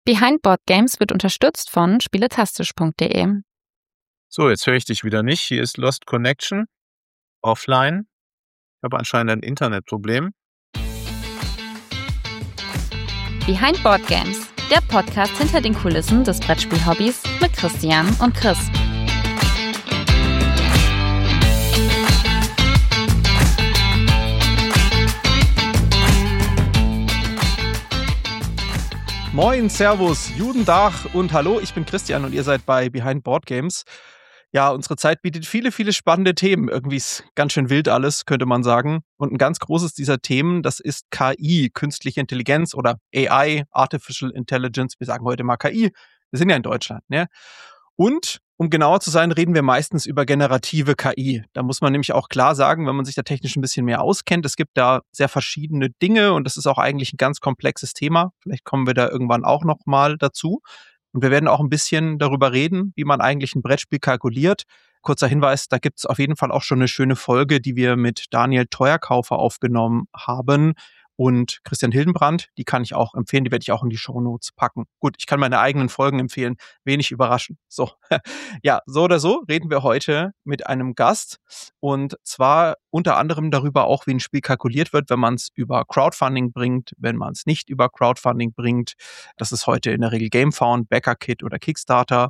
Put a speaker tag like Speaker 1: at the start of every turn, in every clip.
Speaker 1: Behind Board Games wird unterstützt von spieletastisch.de.
Speaker 2: So, jetzt höre ich dich wieder nicht. Hier ist Lost Connection offline. Ich habe anscheinend ein Internetproblem.
Speaker 1: Behind Board Games, der Podcast hinter den Kulissen des Brettspiel-Hobbys mit Christian und Chris.
Speaker 3: Moin, Servus, Judendach und hallo, ich bin Christian und ihr seid bei Behind Board Games. Ja, unsere Zeit bietet viele spannende Themen. Irgendwie ist ganz schön wild alles, könnte man sagen. Und ein ganz großes dieser Themen, das ist KI, künstliche Intelligenz oder AI, Artificial Intelligence. Wir sagen heute mal KI. Wir sind ja in Deutschland, ne? Und, um genauer zu sein, reden wir meistens über generative KI. Da muss man nämlich auch klar sagen, wenn man sich da technisch ein bisschen mehr auskennt, es gibt da sehr verschiedene Dinge und das ist auch eigentlich ein ganz komplexes Thema. Vielleicht kommen wir da irgendwann auch noch mal dazu. Und wir werden auch ein bisschen darüber reden, wie man eigentlich ein Brettspiel kalkuliert. Kurzer Hinweis, da gibt's auf jeden Fall auch schon eine schöne Folge, die wir mit Daniel Theuerkaufer aufgenommen haben. Und Christian Hildenbrand, die kann ich auch empfehlen, die werde ich auch in die Shownotes packen. Gut, ich kann meine eigenen Folgen empfehlen, wenig überraschend. So, ja, so oder so reden wir heute mit einem Gast und zwar unter anderem darüber auch, wie ein Spiel kalkuliert wird, wenn man es über Crowdfunding bringt, wenn man es nicht über Crowdfunding bringt. Das ist heute in der Regel GameFound, BackerKit oder Kickstarter.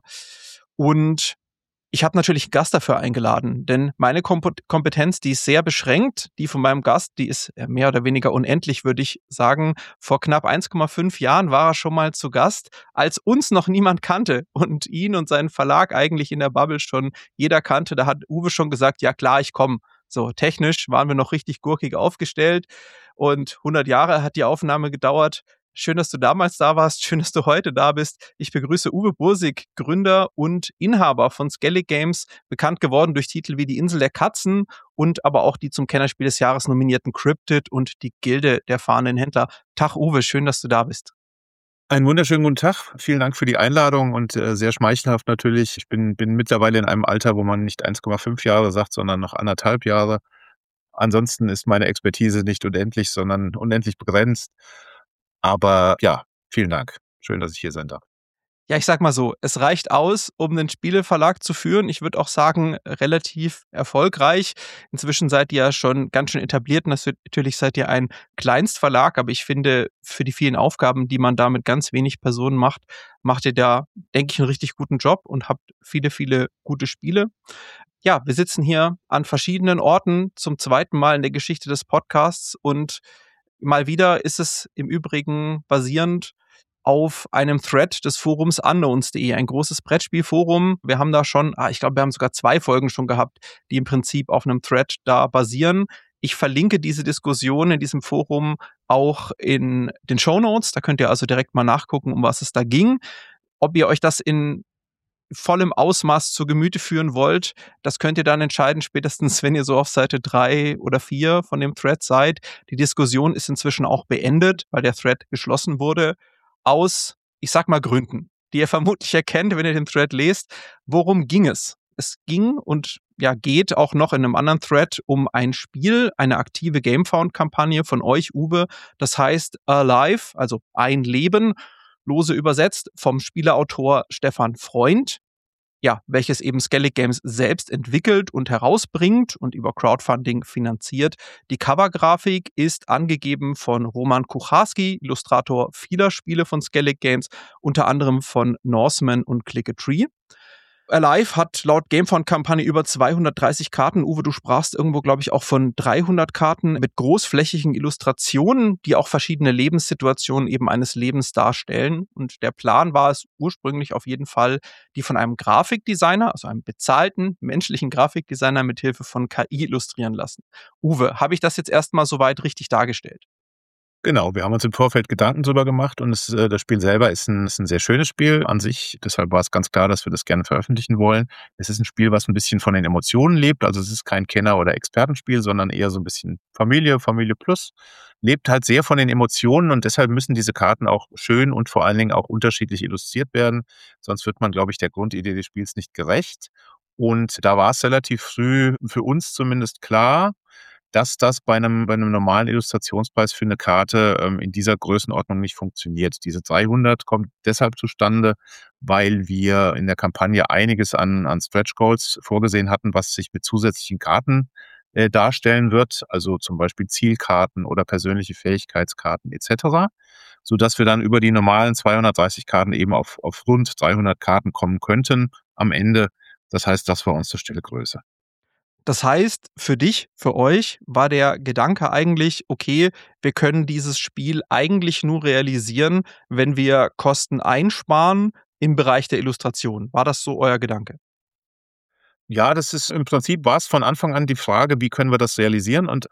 Speaker 3: Und ich habe natürlich einen Gast dafür eingeladen, denn meine Kompetenz, die ist sehr beschränkt. Die von meinem Gast, die ist mehr oder weniger unendlich, würde ich sagen. Vor knapp 1,5 Jahren war er schon mal zu Gast, als uns noch niemand kannte und ihn und seinen Verlag eigentlich in der Bubble schon jeder kannte. Da hat Uwe schon gesagt, ja klar, ich komme. So, technisch waren wir noch richtig gurkig aufgestellt und 100 Jahre hat die Aufnahme gedauert. Schön, dass du damals da warst. Schön, dass du heute da bist. Ich begrüße Uwe Bursig, Gründer und Inhaber von Skellig Games, bekannt geworden durch Titel wie Die Insel der Katzen und aber auch die zum Kennerspiel des Jahres nominierten Cryptid und die Gilde der fahrenden Händler. Tag, Uwe, schön, dass du da bist.
Speaker 2: Einen wunderschönen guten Tag. Vielen Dank für die Einladung und sehr schmeichelhaft natürlich. Ich bin mittlerweile in einem Alter, wo man nicht 1,5 Jahre sagt, sondern noch 1,5 Jahre. Ansonsten ist meine Expertise nicht unendlich, sondern unendlich begrenzt. Aber ja, vielen Dank. Schön, dass ich hier sein darf.
Speaker 3: Ja, ich sag mal so, es reicht aus, um einen Spieleverlag zu führen. Ich würde auch sagen, relativ erfolgreich. Inzwischen seid ihr ja schon ganz schön etabliert. Natürlich seid ihr ein Kleinstverlag, aber ich finde, für die vielen Aufgaben, die man da mit ganz wenig Personen macht, macht ihr da, denke ich, einen richtig guten Job und habt viele gute Spiele. Ja, wir sitzen hier an verschiedenen Orten zum zweiten Mal in der Geschichte des Podcasts und mal wieder ist es im Übrigen basierend auf einem Thread des Forums unknowns.de, ein großes Brettspielforum. Wir haben da schon, ich glaube, wir haben sogar 2 Folgen schon gehabt, die im Prinzip auf einem Thread da basieren. Ich verlinke diese Diskussion in diesem Forum auch in den Shownotes. Da könnt ihr also direkt mal nachgucken, um was es da ging. Ob ihr euch das in vollem Ausmaß zu Gemüte führen wollt, das könnt ihr dann entscheiden, spätestens wenn ihr so auf Seite 3 oder 4 von dem Thread seid. Die Diskussion ist inzwischen auch beendet, weil der Thread geschlossen wurde, aus, ich sag mal, Gründen, die ihr vermutlich erkennt, wenn ihr den Thread lest. Worum ging es? Es ging und ja, geht auch noch in einem anderen Thread um ein Spiel, eine aktive GameFound-Kampagne von euch, Uwe. Das heißt Alive, also ein Leben, lose übersetzt vom Spieleautor Stefan Freund. Ja, welches eben Skellig Games selbst entwickelt und herausbringt und über Crowdfunding finanziert. Die Covergrafik ist angegeben von Roman Kucharski, Illustrator vieler Spiele von Skellig Games, unter anderem von Norseman und Click a Tree. Alive hat laut GameFound-Kampagne über 230 Karten. Uwe, du sprachst irgendwo, glaube ich, auch von 300 Karten mit großflächigen Illustrationen, die auch verschiedene Lebenssituationen eben eines Lebens darstellen. Und der Plan war es ursprünglich auf jeden Fall, die von einem Grafikdesigner, also einem bezahlten menschlichen Grafikdesigner mit Hilfe von KI illustrieren lassen. Uwe, habe ich das jetzt erstmal soweit richtig dargestellt?
Speaker 2: Genau, wir haben uns im Vorfeld Gedanken drüber gemacht und das Spiel selber ist ein sehr schönes Spiel an sich. Deshalb war es ganz klar, dass wir das gerne veröffentlichen wollen. Es ist ein Spiel, was ein bisschen von den Emotionen lebt. Also es ist kein Kenner- oder Expertenspiel, sondern eher so ein bisschen Familie plus. Lebt halt sehr von den Emotionen und deshalb müssen diese Karten auch schön und vor allen Dingen auch unterschiedlich illustriert werden. Sonst wird man, glaube ich, der Grundidee des Spiels nicht gerecht. Und da war es relativ früh für uns zumindest klar, dass das bei einem normalen Illustrationspreis für eine Karte in dieser Größenordnung nicht funktioniert. Diese 300 kommt deshalb zustande, weil wir in der Kampagne einiges an Stretch Goals vorgesehen hatten, was sich mit zusätzlichen Karten darstellen wird, also zum Beispiel Zielkarten oder persönliche Fähigkeitskarten etc., sodass wir dann über die normalen 230 Karten eben auf rund 300 Karten kommen könnten am Ende. Das heißt, das war unsere stille Größe.
Speaker 3: Das heißt, für dich, für euch war der Gedanke eigentlich, okay, wir können dieses Spiel eigentlich nur realisieren, wenn wir Kosten einsparen im Bereich der Illustration. War das so euer Gedanke?
Speaker 2: Ja, das ist im Prinzip war es von Anfang an die Frage, wie können wir das realisieren? Und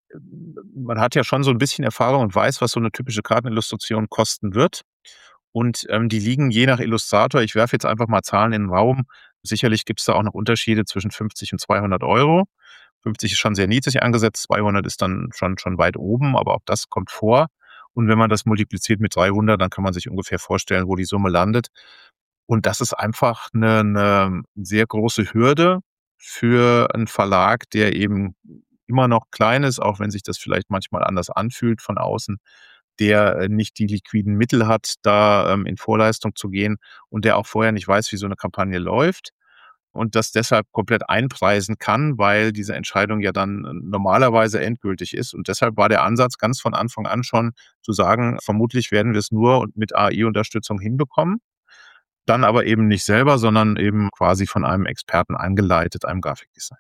Speaker 2: man hat ja schon so ein bisschen Erfahrung und weiß, was so eine typische Kartenillustration kosten wird. Und die liegen je nach Illustrator, ich werfe jetzt einfach mal Zahlen in den Raum. Sicherlich gibt es da auch noch Unterschiede zwischen 50 und 200 €. 50 ist schon sehr niedrig angesetzt, 200 ist dann schon weit oben, aber auch das kommt vor. Und wenn man das multipliziert mit 300, dann kann man sich ungefähr vorstellen, wo die Summe landet. Und das ist einfach eine sehr große Hürde für einen Verlag, der eben immer noch klein ist, auch wenn sich das vielleicht manchmal anders anfühlt von außen, der nicht die liquiden Mittel hat, da in Vorleistung zu gehen und der auch vorher nicht weiß, wie so eine Kampagne läuft und das deshalb komplett einpreisen kann, weil diese Entscheidung ja dann normalerweise endgültig ist. Und deshalb war der Ansatz ganz von Anfang an schon zu sagen, vermutlich werden wir es nur mit AI-Unterstützung hinbekommen, dann aber eben nicht selber, sondern eben quasi von einem Experten angeleitet, einem Grafikdesigner.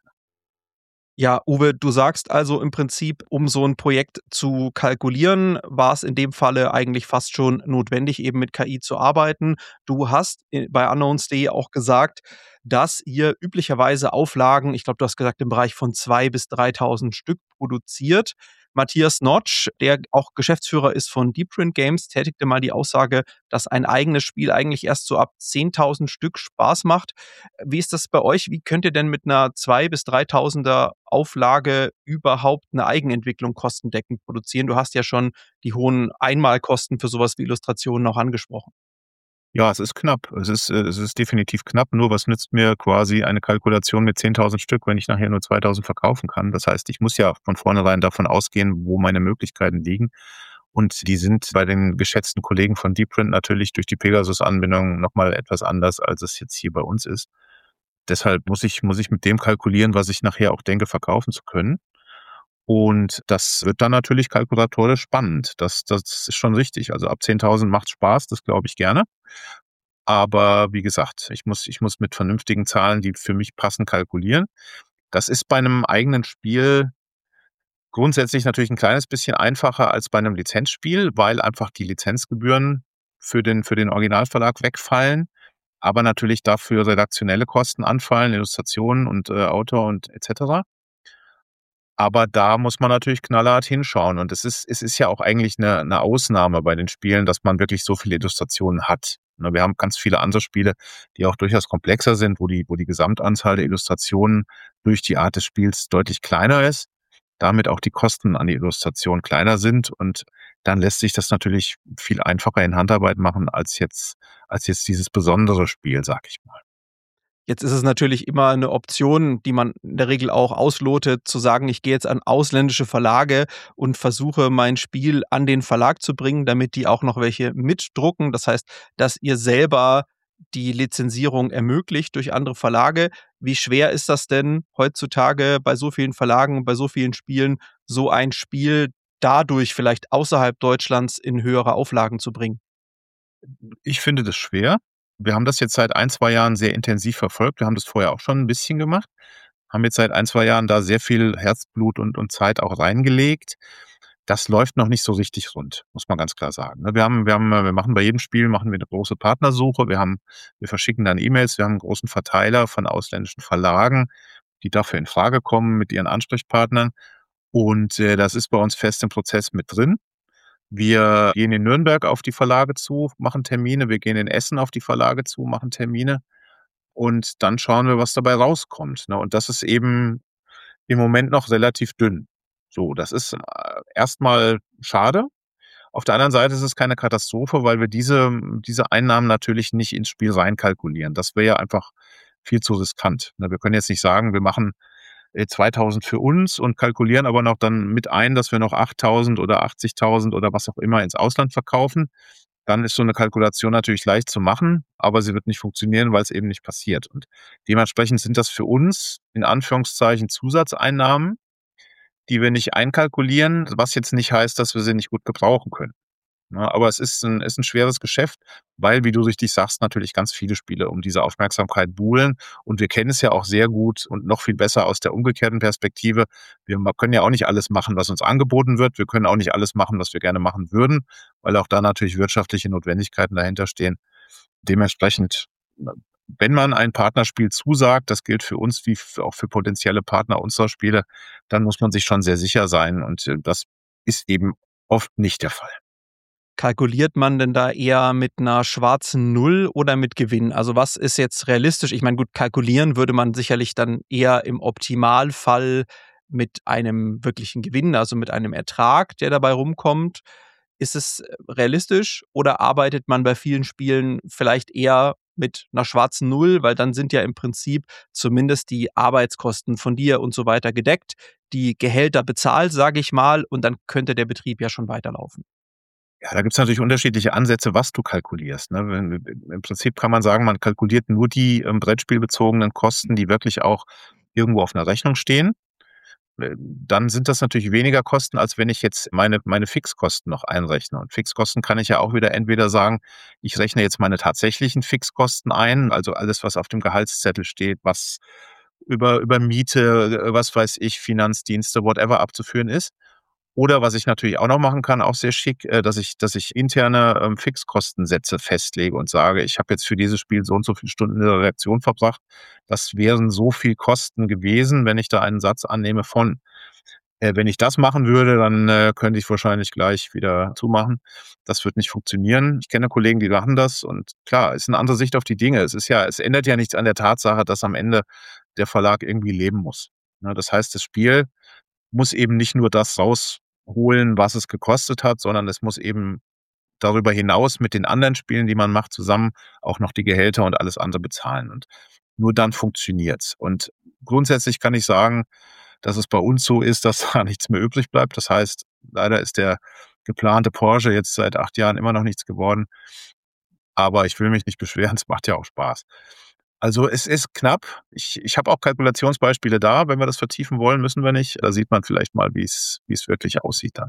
Speaker 3: Ja, Uwe, du sagst also im Prinzip, um so ein Projekt zu kalkulieren, war es in dem Falle eigentlich fast schon notwendig, eben mit KI zu arbeiten. Du hast bei Unknowns.de auch gesagt, dass ihr üblicherweise Auflagen, ich glaube, du hast gesagt, im Bereich von 2.000 bis 3.000 Stück produziert. Matthias Notch, der auch Geschäftsführer ist von Deep Print Games, tätigte mal die Aussage, dass ein eigenes Spiel eigentlich erst so ab 10.000 Stück Spaß macht. Wie ist das bei euch? Wie könnt ihr denn mit einer 2.000 bis 3.000er Auflage überhaupt eine Eigenentwicklung kostendeckend produzieren? Du hast ja schon die hohen Einmalkosten für sowas wie Illustrationen auch angesprochen.
Speaker 2: Ja, es ist knapp. Es ist definitiv knapp. Nur was nützt mir quasi eine Kalkulation mit 10.000 Stück, wenn ich nachher nur 2.000 verkaufen kann? Das heißt, ich muss ja von vornherein davon ausgehen, wo meine Möglichkeiten liegen. Und die sind bei den geschätzten Kollegen von Deepprint natürlich durch die Pegasus-Anbindung nochmal etwas anders, als es jetzt hier bei uns ist. Deshalb muss ich mit dem kalkulieren, was ich nachher auch denke, verkaufen zu können. Und das wird dann natürlich kalkulatorisch spannend. Das ist schon richtig. Also ab 10.000 macht Spaß, das glaube ich gerne. Aber wie gesagt, ich muss mit vernünftigen Zahlen, die für mich passen, kalkulieren. Das ist bei einem eigenen Spiel grundsätzlich natürlich ein kleines bisschen einfacher als bei einem Lizenzspiel, weil einfach die Lizenzgebühren für den Originalverlag wegfallen, aber natürlich dafür redaktionelle Kosten anfallen, Illustrationen und Autor und et cetera. Aber da muss man natürlich knallhart hinschauen. Und es ist ja auch eigentlich eine Ausnahme bei den Spielen, dass man wirklich so viele Illustrationen hat. Ne, wir haben ganz viele andere Spiele, die auch durchaus komplexer sind, wo die Gesamtanzahl der Illustrationen durch die Art des Spiels deutlich kleiner ist, damit auch die Kosten an die Illustration kleiner sind. Und dann lässt sich das natürlich viel einfacher in Handarbeit machen als jetzt dieses besondere Spiel, sag ich mal.
Speaker 3: Jetzt ist es natürlich immer eine Option, die man in der Regel auch auslotet, zu sagen: „Ich gehe jetzt an ausländische Verlage und versuche, mein Spiel an den Verlag zu bringen, damit die auch noch welche mitdrucken.“ Das heißt, dass ihr selber die Lizenzierung ermöglicht durch andere Verlage. Wie schwer ist das denn heutzutage bei so vielen Verlagen und bei so vielen Spielen, so ein Spiel dadurch vielleicht außerhalb Deutschlands in höhere Auflagen zu bringen?
Speaker 2: Ich finde das schwer. Wir haben das jetzt seit ein 2 Jahren sehr intensiv verfolgt. Wir haben das vorher auch schon ein bisschen gemacht, haben jetzt seit ein 2 Jahren da sehr viel Herzblut und Zeit auch reingelegt. Das läuft noch nicht so richtig rund, muss man ganz klar sagen, ne? Wir machen bei jedem Spiel machen wir 'ne große Partnersuche. Wir verschicken dann E-Mails. Wir haben 'n großen Verteiler von ausländischen Verlagen, die dafür in Frage kommen mit ihren Ansprechpartnern. Und das ist bei uns fest im Prozess mit drin. Wir gehen in Nürnberg auf die Verlage zu, machen Termine. Wir gehen in Essen auf die Verlage zu, machen Termine. Und dann schauen wir, was dabei rauskommt, ne? Und das ist eben im Moment noch relativ dünn. So, das ist erst schade. Auf der anderen Seite ist es keine Katastrophe, weil wir diese Einnahmen natürlich nicht ins Spiel reinkalkulieren. Das wäre ja einfach viel zu riskant, ne? Wir können jetzt nicht sagen, wir machen 2.000 für uns und kalkulieren aber noch dann mit ein, dass wir noch 8.000 oder 80.000 oder was auch immer ins Ausland verkaufen, dann ist so eine Kalkulation natürlich leicht zu machen, aber sie wird nicht funktionieren, weil es eben nicht passiert. Und dementsprechend sind das für uns in Anführungszeichen Zusatzeinnahmen, die wir nicht einkalkulieren, was jetzt nicht heißt, dass wir sie nicht gut gebrauchen können. Ne, aber es ist ein schweres Geschäft, weil, wie du richtig sagst, natürlich ganz viele Spiele um diese Aufmerksamkeit buhlen. Und wir kennen es ja auch sehr gut und noch viel besser aus der umgekehrten Perspektive. Wir können ja auch nicht alles machen, was uns angeboten wird. Wir können auch nicht alles machen, was wir gerne machen würden, weil auch da natürlich wirtschaftliche Notwendigkeiten dahinter stehen. Dementsprechend, wenn man ein Partnerspiel zusagt, das gilt für uns wie auch für potenzielle Partner unserer Spiele, dann muss man sich schon sehr sicher sein. Und das ist eben oft nicht der Fall.
Speaker 3: Kalkuliert man denn da eher mit einer schwarzen Null oder mit Gewinn? Also, was ist jetzt realistisch? Ich meine, gut, kalkulieren würde man sicherlich dann eher im Optimalfall mit einem wirklichen Gewinn, also mit einem Ertrag, der dabei rumkommt. Ist es realistisch oder arbeitet man bei vielen Spielen vielleicht eher mit einer schwarzen Null, weil dann sind ja im Prinzip zumindest die Arbeitskosten von dir und so weiter gedeckt, die Gehälter bezahlt, sage ich mal, und dann könnte der Betrieb ja schon weiterlaufen.
Speaker 2: Ja, da gibt's natürlich unterschiedliche Ansätze, was du kalkulierst, ne? Im Prinzip kann man sagen, man kalkuliert nur die, brettspielbezogenen Kosten, die wirklich auch irgendwo auf 'ner Rechnung stehen. Dann sind das natürlich weniger Kosten, als wenn ich jetzt meine Fixkosten noch einrechne. Und Fixkosten kann ich ja auch wieder entweder sagen, ich rechne jetzt meine tatsächlichen Fixkosten ein, also alles, was auf dem Gehaltszettel steht, was über Miete, was weiß ich, Finanzdienste, whatever abzuführen ist. Oder was ich natürlich auch noch machen kann, auch sehr schick, dass ich interne, Fixkostensätze festlege und sage: „Ich habe jetzt für dieses Spiel so und so viele Stunden in der Redaktion verbracht. Das wären so viel Kosten gewesen, wenn ich da einen Satz annehme von.“ Wenn ich das machen würde, dann, könnte ich wahrscheinlich gleich wieder zumachen. Das wird nicht funktionieren. Ich kenne Kollegen, die machen das und klar, ist 'ne andere Sicht auf die Dinge. Es ändert ja nichts an der Tatsache, dass am Ende der Verlag irgendwie leben muss, ne? Das heißt, das Spiel muss eben nicht nur das rausholen, was es gekostet hat, sondern es muss eben darüber hinaus mit den anderen Spielen, die man macht, zusammen auch noch die Gehälter und alles andere bezahlen. Und nur dann funktioniert's. Und grundsätzlich kann ich sagen, dass es bei uns so ist, dass da nichts mehr übrig bleibt. Das heißt, leider ist der geplante Porsche jetzt seit 8 Jahren immer noch nichts geworden. Aber ich will mich nicht beschweren, es macht ja auch Spaß. Also, es ist knapp. Ich habe auch Kalkulationsbeispiele da. Wenn wir das vertiefen wollen, müssen wir nicht. Da sieht man vielleicht mal, wie es wirklich aussieht dann.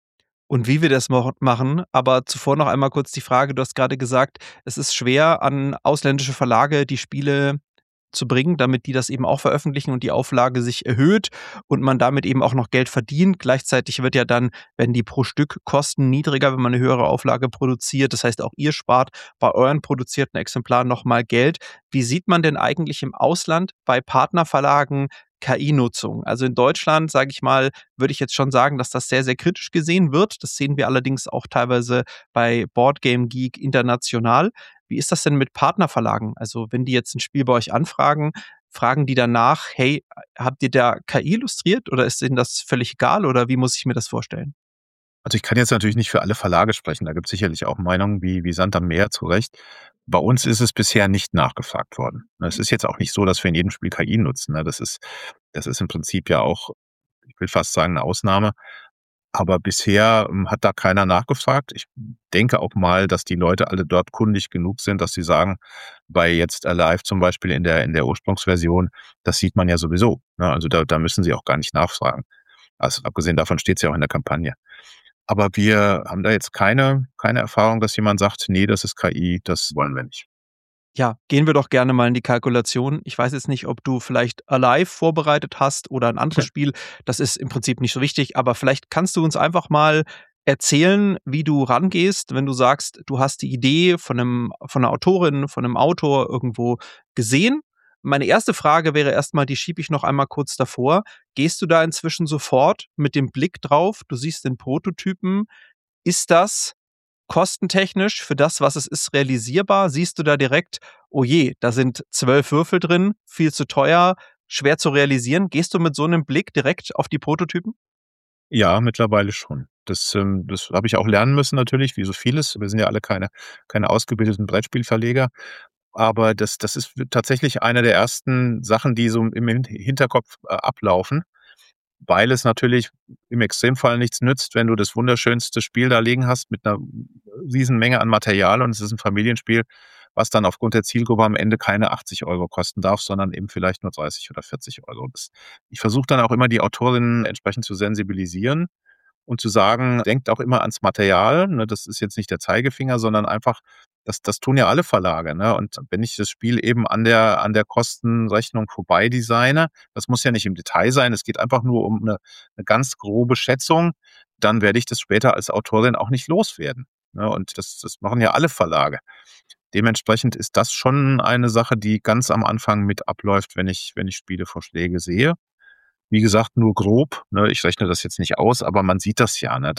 Speaker 3: Und wie wir das machen, aber zuvor noch einmal kurz die Frage, du hast gerade gesagt, es ist schwer, an ausländische Verlage die Spiele zu bringen, damit die das eben auch veröffentlichen und die Auflage sich erhöht und man damit eben auch noch Geld verdient. Gleichzeitig wird ja dann, werden die pro Stück Kosten niedriger, wenn man eine höhere Auflage produziert. Das heißt, auch ihr spart bei euren produzierten Exemplaren nochmal Geld. Wie sieht man denn eigentlich im Ausland bei Partnerverlagen KI-Nutzung? Also in Deutschland, sage ich mal, würde ich jetzt schon sagen, dass das sehr, sehr kritisch gesehen wird. Das sehen wir allerdings auch teilweise bei Boardgame Geek international. Wie ist das denn mit Partnerverlagen? Also, wenn die jetzt ein Spiel bei euch anfragen, fragen die danach: „Hey, habt ihr da KI illustriert oder ist denen das völlig egal oder wie muss ich mir das vorstellen?“
Speaker 2: Also, ich kann jetzt natürlich nicht für alle Verlage sprechen. Da gibt es sicherlich auch Meinungen wie Sand am Meer, zu Recht. Bei uns ist es bisher nicht nachgefragt worden. Es ist jetzt auch nicht so, dass wir in jedem Spiel KI nutzen, ne? Das ist im Prinzip ja auch, ich will fast sagen, 'ne Ausnahme. Aber bisher, hat da keiner nachgefragt. Ich denke auch mal, dass die Leute alle dort kundig genug sind, dass sie sagen, bei jetzt Alive zum Beispiel in der Ursprungsversion, das sieht man ja sowieso, ne? Also, da müssen sie auch gar nicht nachfragen. Also, abgesehen davon steht's ja auch in der Kampagne. Aber wir haben da jetzt keine Erfahrung, dass jemand sagt: „Ne, das ist KI, das wollen wir nicht.“
Speaker 3: Ja, gehen wir doch gerne mal in die Kalkulation. Ich weiß jetzt nicht, ob du vielleicht Alive vorbereitet hast oder ein anderes Spiel. Das ist im Prinzip nicht so wichtig, aber vielleicht kannst du uns einfach mal erzählen, wie du rangehst, wenn du sagst, du hast die Idee von 'ner Autorin, von 'nem Autor irgendwo gesehen. Meine erste Frage wäre erstmal, die schiebe ich noch einmal kurz davor. Gehst du da inzwischen sofort mit dem Blick drauf? Du siehst den Prototypen. Ist das kostentechnisch für das, was es ist, realisierbar? Siehst du da direkt: „Oh je, da sind 12 Würfel drin, viel zu teuer, schwer zu realisieren?“ Gehst du mit so 'nem Blick direkt auf die Prototypen?
Speaker 2: Ja, mittlerweile schon. Das habe ich auch lernen müssen natürlich, wie so vieles. Wir sind ja alle keine ausgebildeten Brettspielverleger. Aber das ist tatsächlich eine der ersten Sachen, die so im Hinterkopf ablaufen, weil es natürlich im Extremfall nichts nützt, wenn du das wunderschönste Spiel da liegen hast mit einer riesen Menge an Material und es ist ein Familienspiel, was dann aufgrund der Zielgruppe am Ende keine 80 € kosten darf, sondern eben vielleicht nur 30 oder 40 €. Ich versuche dann auch immer, die Autorinnen entsprechend zu sensibilisieren und zu sagen, denkt auch immer ans Material, ne? Das ist jetzt nicht der Zeigefinger, sondern einfach, das tun ja alle Verlage, ne? Und wenn ich das Spiel eben an der Kostenrechnung vorbei designe, das muss ja nicht im Detail sein, es geht einfach nur um eine ganz grobe Schätzung, dann werde ich das später als Autorin auch nicht loswerden, ne? Und das machen ja alle Verlage. Dementsprechend ist das schon eine Sache, die ganz am Anfang mit abläuft, wenn ich Spielevorschläge sehe. Wie gesagt, nur grob, ne? Ich rechne das jetzt nicht aus, aber man sieht das ja, ne,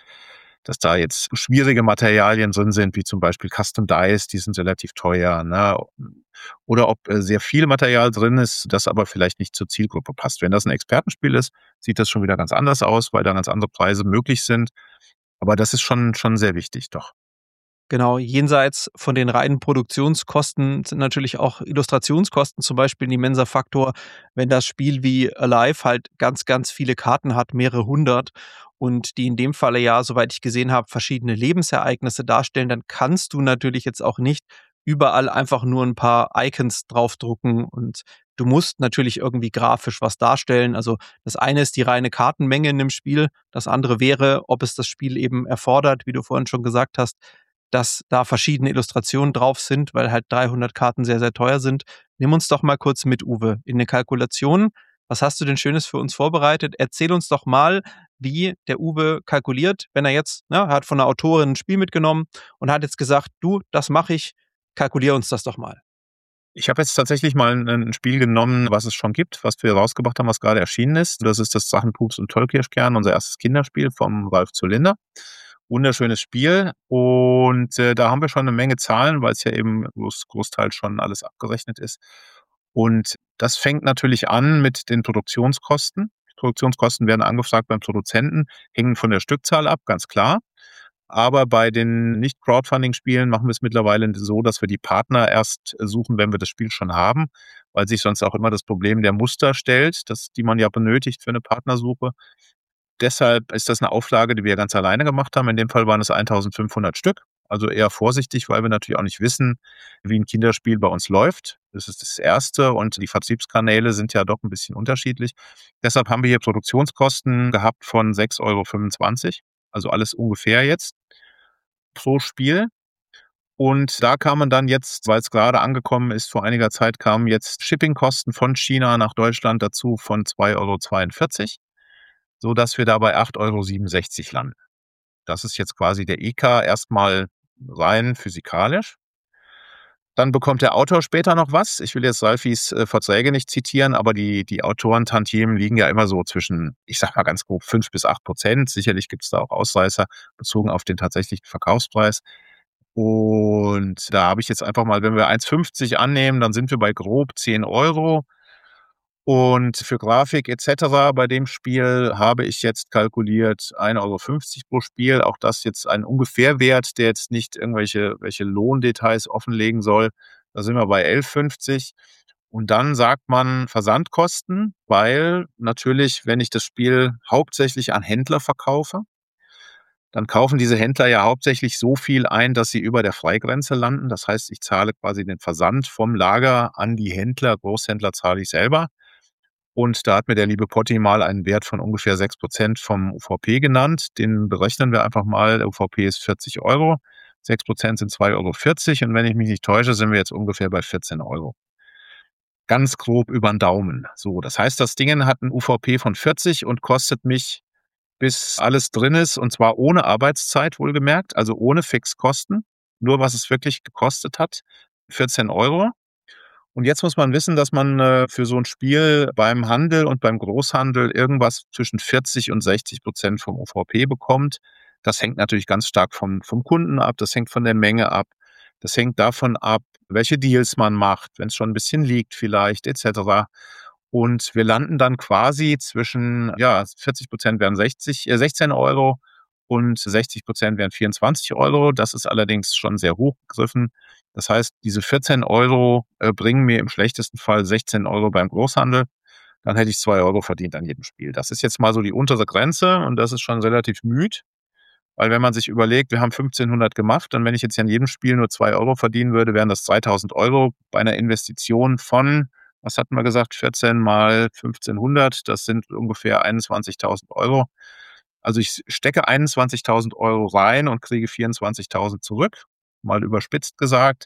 Speaker 2: dass da jetzt schwierige Materialien drin sind, wie zum Beispiel Custom Dice, die sind relativ teuer, ne? Oder ob sehr viel Material drin ist, das aber vielleicht nicht zur Zielgruppe passt. Wenn das ein Expertenspiel ist, sieht das schon wieder ganz anders aus, weil da ganz andere Preise möglich sind. Aber das ist schon sehr wichtig, doch.
Speaker 3: Genau, jenseits von den reinen Produktionskosten sind natürlich auch Illustrationskosten zum Beispiel ein immenser Faktor, wenn das Spiel wie Alive halt ganz, ganz viele Karten hat, mehrere hundert und die in dem Falle ja, soweit ich gesehen habe, verschiedene Lebensereignisse darstellen, dann kannst du natürlich jetzt auch nicht überall einfach nur ein paar Icons draufdrucken und du musst natürlich irgendwie grafisch was darstellen. Also das eine ist die reine Kartenmenge in dem Spiel, das andere wäre, ob es das Spiel eben erfordert, wie du vorhin schon gesagt hast, dass da verschiedene Illustrationen drauf sind, weil halt 300 Karten sehr, sehr teuer sind. Nimm uns doch mal kurz mit, Uwe, in eine Kalkulation. Was hast du denn Schönes für uns vorbereitet? Erzähl uns doch mal, wie der Uwe kalkuliert, wenn er jetzt, er hat von einer Autorin ein Spiel mitgenommen und hat jetzt gesagt, du, das mache ich, kalkulier uns das doch mal.
Speaker 2: Ich habe jetzt tatsächlich mal ein Spiel genommen, was es schon gibt, was wir rausgebracht haben, was gerade erschienen ist. Das ist das Drachenpups und Tollkirschkern, unser erstes Kinderspiel vom Ralf Zulinder. Wunderschönes Spiel und da haben wir schon eine Menge Zahlen, weil es ja eben großteils schon alles abgerechnet ist. Und das fängt natürlich an mit den Produktionskosten. Die Produktionskosten werden angefragt beim Produzenten, hängen von der Stückzahl ab, ganz klar. Aber bei den Nicht-Crowdfunding-Spielen machen wir es mittlerweile so, dass wir die Partner erst suchen, wenn wir das Spiel schon haben, weil sich sonst auch immer das Problem der Muster stellt, die man ja benötigt für eine Partnersuche. Deshalb ist das eine Auflage, die wir ganz alleine gemacht haben. In dem Fall waren es 1.500 Stück. Also eher vorsichtig, weil wir natürlich auch nicht wissen, wie ein Kinderspiel bei uns läuft. Das ist das Erste und die Vertriebskanäle sind ja doch ein bisschen unterschiedlich. Deshalb haben wir hier Produktionskosten gehabt von 6,25 €. Also alles ungefähr jetzt pro Spiel. Und da kamen dann jetzt, weil es gerade angekommen ist, vor einiger Zeit kamen jetzt Shippingkosten von China nach Deutschland dazu von 2,42 €, sodass wir da bei 8,67 € landen. Das ist jetzt quasi der EK erstmal rein physikalisch. Dann bekommt der Autor später noch was. Ich will jetzt Ralfis Verträge nicht zitieren, aber die Autorentantiemen liegen ja immer so zwischen, ich sag mal ganz grob, 5-8%. Sicherlich gibt es da auch Ausreißer bezogen auf den tatsächlichen Verkaufspreis. Und da habe ich jetzt einfach mal, wenn wir 1,50 annehmen, dann sind wir bei grob 10 €. Und für Grafik et cetera bei dem Spiel habe ich jetzt kalkuliert 1,50 € pro Spiel. Auch das jetzt ein Ungefährwert, der jetzt nicht welche Lohndetails offenlegen soll. Da sind wir bei 11,50 €. Und dann sagt man Versandkosten, weil natürlich, wenn ich das Spiel hauptsächlich an Händler verkaufe, dann kaufen diese Händler ja hauptsächlich so viel ein, dass sie über der Freigrenze landen. Das heißt, ich zahle quasi den Versand vom Lager an die Händler. Großhändler zahle ich selber. Und da hat mir der liebe Potti mal einen Wert von ungefähr 6% vom UVP genannt. Den berechnen wir einfach mal. Der UVP ist 40 €. 6% sind 2,40 € und wenn ich mich nicht täusche, sind wir jetzt ungefähr bei 14 €. Ganz grob über den Daumen. So, das heißt, das Ding hat einen UVP von 40 und kostet mich, bis alles drin ist, und zwar ohne Arbeitszeit wohlgemerkt, also ohne Fixkosten, nur was es wirklich gekostet hat, 14 €. Und jetzt muss man wissen, dass man für so ein Spiel beim Handel und beim Großhandel irgendwas zwischen 40 und 60% vom UVP bekommt. Das hängt natürlich ganz stark vom Kunden ab, das hängt von der Menge ab, das hängt davon ab, welche Deals man macht, wenn es schon ein bisschen liegt vielleicht et cetera. Und wir landen dann quasi zwischen, ja, 40% wären 16 € und 60% wären 24 €. Das ist allerdings schon sehr hoch gegriffen. Das heißt, diese 14 Euro bringen mir im schlechtesten Fall 16 Euro beim Großhandel. Dann hätte ich 2 Euro verdient an jedem Spiel. Das ist jetzt mal so die untere Grenze und das ist schon relativ müd. Weil wenn man sich überlegt, wir haben 1500 gemacht und wenn ich jetzt an jedem Spiel nur 2 Euro verdienen würde, wären das 2000 Euro bei einer Investition von, was hatten wir gesagt, 14 mal 1500, das sind ungefähr 21.000 Euro. Also ich stecke 21.000 Euro rein und kriege 24.000 zurück, mal überspitzt gesagt.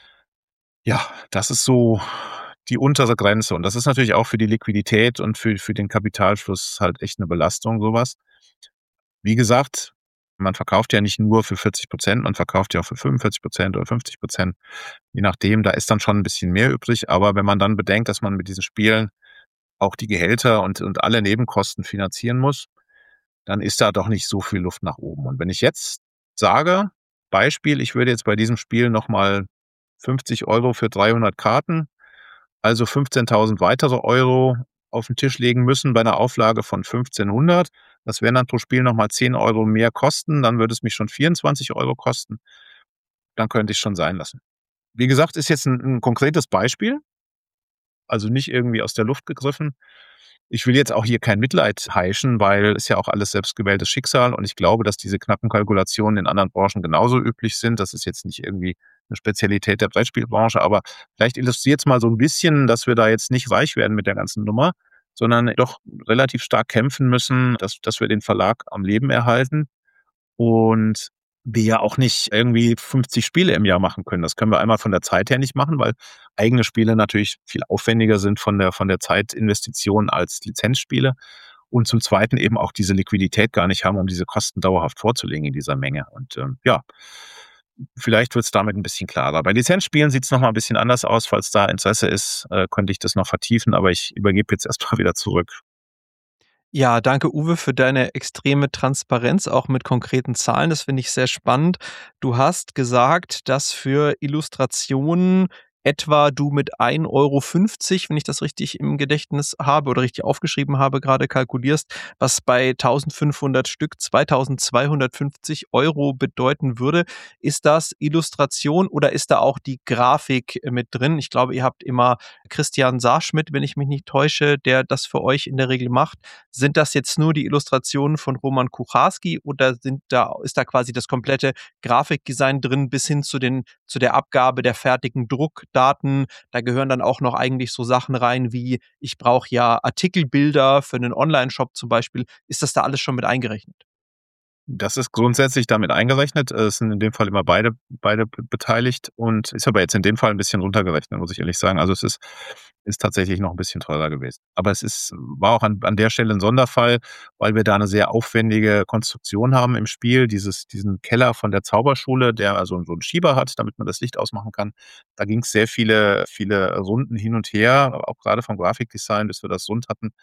Speaker 2: Ja, das ist so die untere Grenze und das ist natürlich auch für die Liquidität und für den Kapitalfluss halt echt eine Belastung, sowas. Wie gesagt, man verkauft ja nicht nur für 40%, man verkauft ja auch für 45% oder 50%, je nachdem, da ist dann schon ein bisschen mehr übrig. Aber wenn man dann bedenkt, dass man mit diesen Spielen auch die Gehälter und alle Nebenkosten finanzieren muss, dann ist da doch nicht so viel Luft nach oben. Und wenn ich jetzt sage, Beispiel, ich würde jetzt bei diesem Spiel nochmal 50 Euro für 300 Karten, also 15.000 weitere Euro auf den Tisch legen müssen bei einer Auflage von 1.500. Das wären dann pro Spiel nochmal 10 Euro mehr kosten. Dann würde es mich schon 24 Euro kosten. Dann könnte ich schon sein lassen. Wie gesagt, ist jetzt ein konkretes Beispiel, also nicht irgendwie aus der Luft gegriffen. Ich will jetzt auch hier kein Mitleid heischen, weil es ja auch alles selbstgewähltes Schicksal und ich glaube, dass diese knappen Kalkulationen in anderen Branchen genauso üblich sind. Das ist jetzt nicht irgendwie eine Spezialität der Brettspielbranche, aber vielleicht illustriert es mal so ein bisschen, dass wir da jetzt nicht reich werden mit der ganzen Nummer, sondern doch relativ stark kämpfen müssen, dass wir den Verlag am Leben erhalten und wir ja auch nicht irgendwie 50 Spiele im Jahr machen können. Das können wir einmal von der Zeit her nicht machen, weil eigene Spiele natürlich viel aufwendiger sind von der Zeitinvestition als Lizenzspiele. Und zum Zweiten eben auch diese Liquidität gar nicht haben, um diese Kosten dauerhaft vorzulegen in dieser Menge. Und ja, vielleicht wird es damit ein bisschen klarer. Bei Lizenzspielen sieht es nochmal ein bisschen anders aus. Falls da Interesse ist, könnte ich das noch vertiefen, aber ich übergebe jetzt erstmal wieder zurück.
Speaker 3: Ja, danke Uwe für deine extreme Transparenz, auch mit konkreten Zahlen. Das finde ich sehr spannend. Du hast gesagt, dass für Illustrationen etwa du mit 1,50 €, wenn ich das richtig im Gedächtnis habe oder richtig aufgeschrieben habe, gerade kalkulierst, was bei 1.500 Stück 2.250 Euro bedeuten würde. Ist das Illustration oder ist da auch die Grafik mit drin? Ich glaube, ihr habt immer Christian Saarschmidt, wenn ich mich nicht täusche, der das für euch in der Regel macht. Sind das jetzt nur die Illustrationen von Roman Kucharski oder ist da quasi das komplette Grafikdesign drin bis hin zu der Abgabe der fertigen Druckdaten? Da gehören dann auch noch eigentlich so Sachen rein wie, ich brauche ja Artikelbilder für einen Online-Shop zum Beispiel. Ist das da alles schon mit eingerechnet?
Speaker 2: Das ist grundsätzlich damit eingerechnet. Es sind in dem Fall immer beide beteiligt und ist aber jetzt in dem Fall ein bisschen runtergerechnet, muss ich ehrlich sagen. Also es ist tatsächlich noch ein bisschen teurer gewesen. Aber war auch an der Stelle ein Sonderfall, weil wir da eine sehr aufwendige Konstruktion haben im Spiel. Diesen Keller von der Zauberschule, der also so einen Schieber hat, damit man das Licht ausmachen kann. Da ging es sehr viele Runden hin und her, auch gerade vom Grafikdesign, bis wir das rund hatten.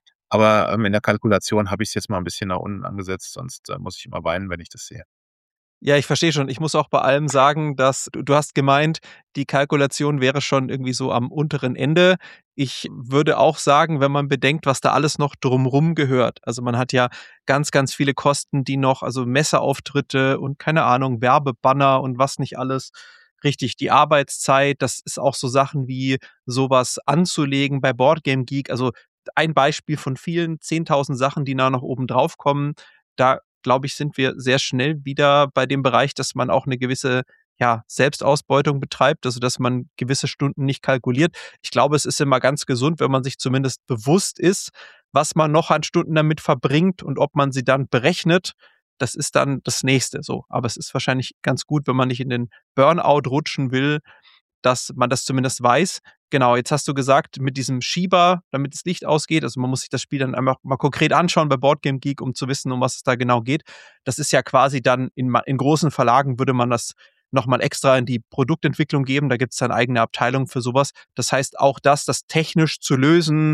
Speaker 2: Aber in der Kalkulation habe ich es jetzt mal ein bisschen nach unten angesetzt, sonst muss ich immer weinen, wenn ich das sehe.
Speaker 3: Ja, ich verstehe schon. Ich muss auch bei allem sagen, dass du hast gemeint, die Kalkulation wäre schon irgendwie so am unteren Ende. Ich würde auch sagen, wenn man bedenkt, was da alles noch drumrum gehört. Also man hat ja ganz, ganz viele Kosten, die noch, also Messeauftritte und keine Ahnung, Werbebanner und was nicht alles. Richtig, die Arbeitszeit, das ist auch so Sachen wie sowas anzulegen bei Boardgame Geek. Also ein Beispiel von vielen 10.000 Sachen, die da noch oben drauf kommen. Da glaube ich, sind wir sehr schnell wieder bei dem Bereich, dass man auch eine gewisse, ja, Selbstausbeutung betreibt, also dass man gewisse Stunden nicht kalkuliert. Ich glaube, es ist immer ganz gesund, wenn man sich zumindest bewusst ist, was man noch an Stunden damit verbringt und ob man sie dann berechnet. Das ist dann das Nächste so. Aber es ist wahrscheinlich ganz gut, wenn man nicht in den Burnout rutschen will, dass man das zumindest weiß. Genau, jetzt hast du gesagt, mit diesem Schieber, damit das Licht ausgeht, also man muss sich das Spiel dann einfach mal konkret anschauen bei Boardgame Geek, um zu wissen, um was es da genau geht. Das ist ja quasi dann in großen Verlagen würde man das nochmal extra in die Produktentwicklung geben. Da gibt es dann eigene Abteilung für sowas. Das heißt, auch das technisch zu lösen,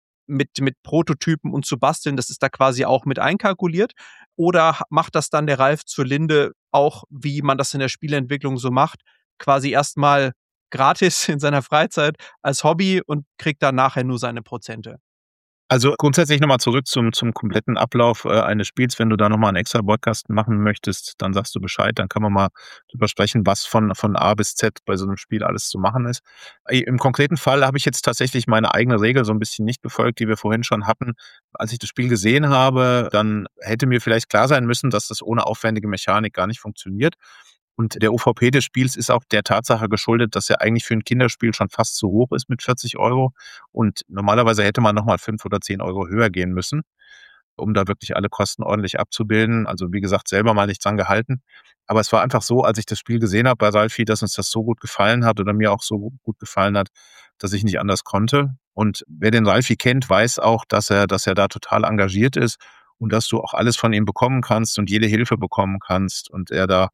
Speaker 3: mit Prototypen und zu basteln, das ist da quasi auch mit einkalkuliert? Oder macht das dann der Ralf zur Linde auch, wie man das in der Spieleentwicklung so macht, quasi erstmal gratis in seiner Freizeit als Hobby und kriegt dann nachher nur seine Prozente?
Speaker 2: Also grundsätzlich nochmal zurück zum kompletten Ablauf eines Spiels. Wenn du da nochmal einen extra Podcast machen möchtest, dann sagst du Bescheid, dann kann man mal drüber sprechen, was von A bis Z bei so einem Spiel alles zu machen ist. Im konkreten Fall habe ich jetzt tatsächlich meine eigene Regel so ein bisschen nicht befolgt, die wir vorhin schon hatten. Als ich das Spiel gesehen habe, dann hätte mir vielleicht klar sein müssen, dass das ohne aufwendige Mechanik gar nicht funktioniert. Und der UVP des Spiels ist auch der Tatsache geschuldet, dass er eigentlich für ein Kinderspiel schon fast zu hoch ist mit 40 €. Und normalerweise hätte man nochmal 5 oder 10 € höher gehen müssen, um da wirklich alle Kosten ordentlich abzubilden. Also wie gesagt, selber mal nicht dran gehalten. Aber es war einfach so, als ich das Spiel gesehen habe bei Ralfi, dass uns das so gut gefallen hat oder mir auch so gut gefallen hat, dass ich nicht anders konnte. Und wer den Ralfi kennt, weiß auch, dass er da total engagiert ist und dass du auch alles von ihm bekommen kannst und jede Hilfe bekommen kannst. Und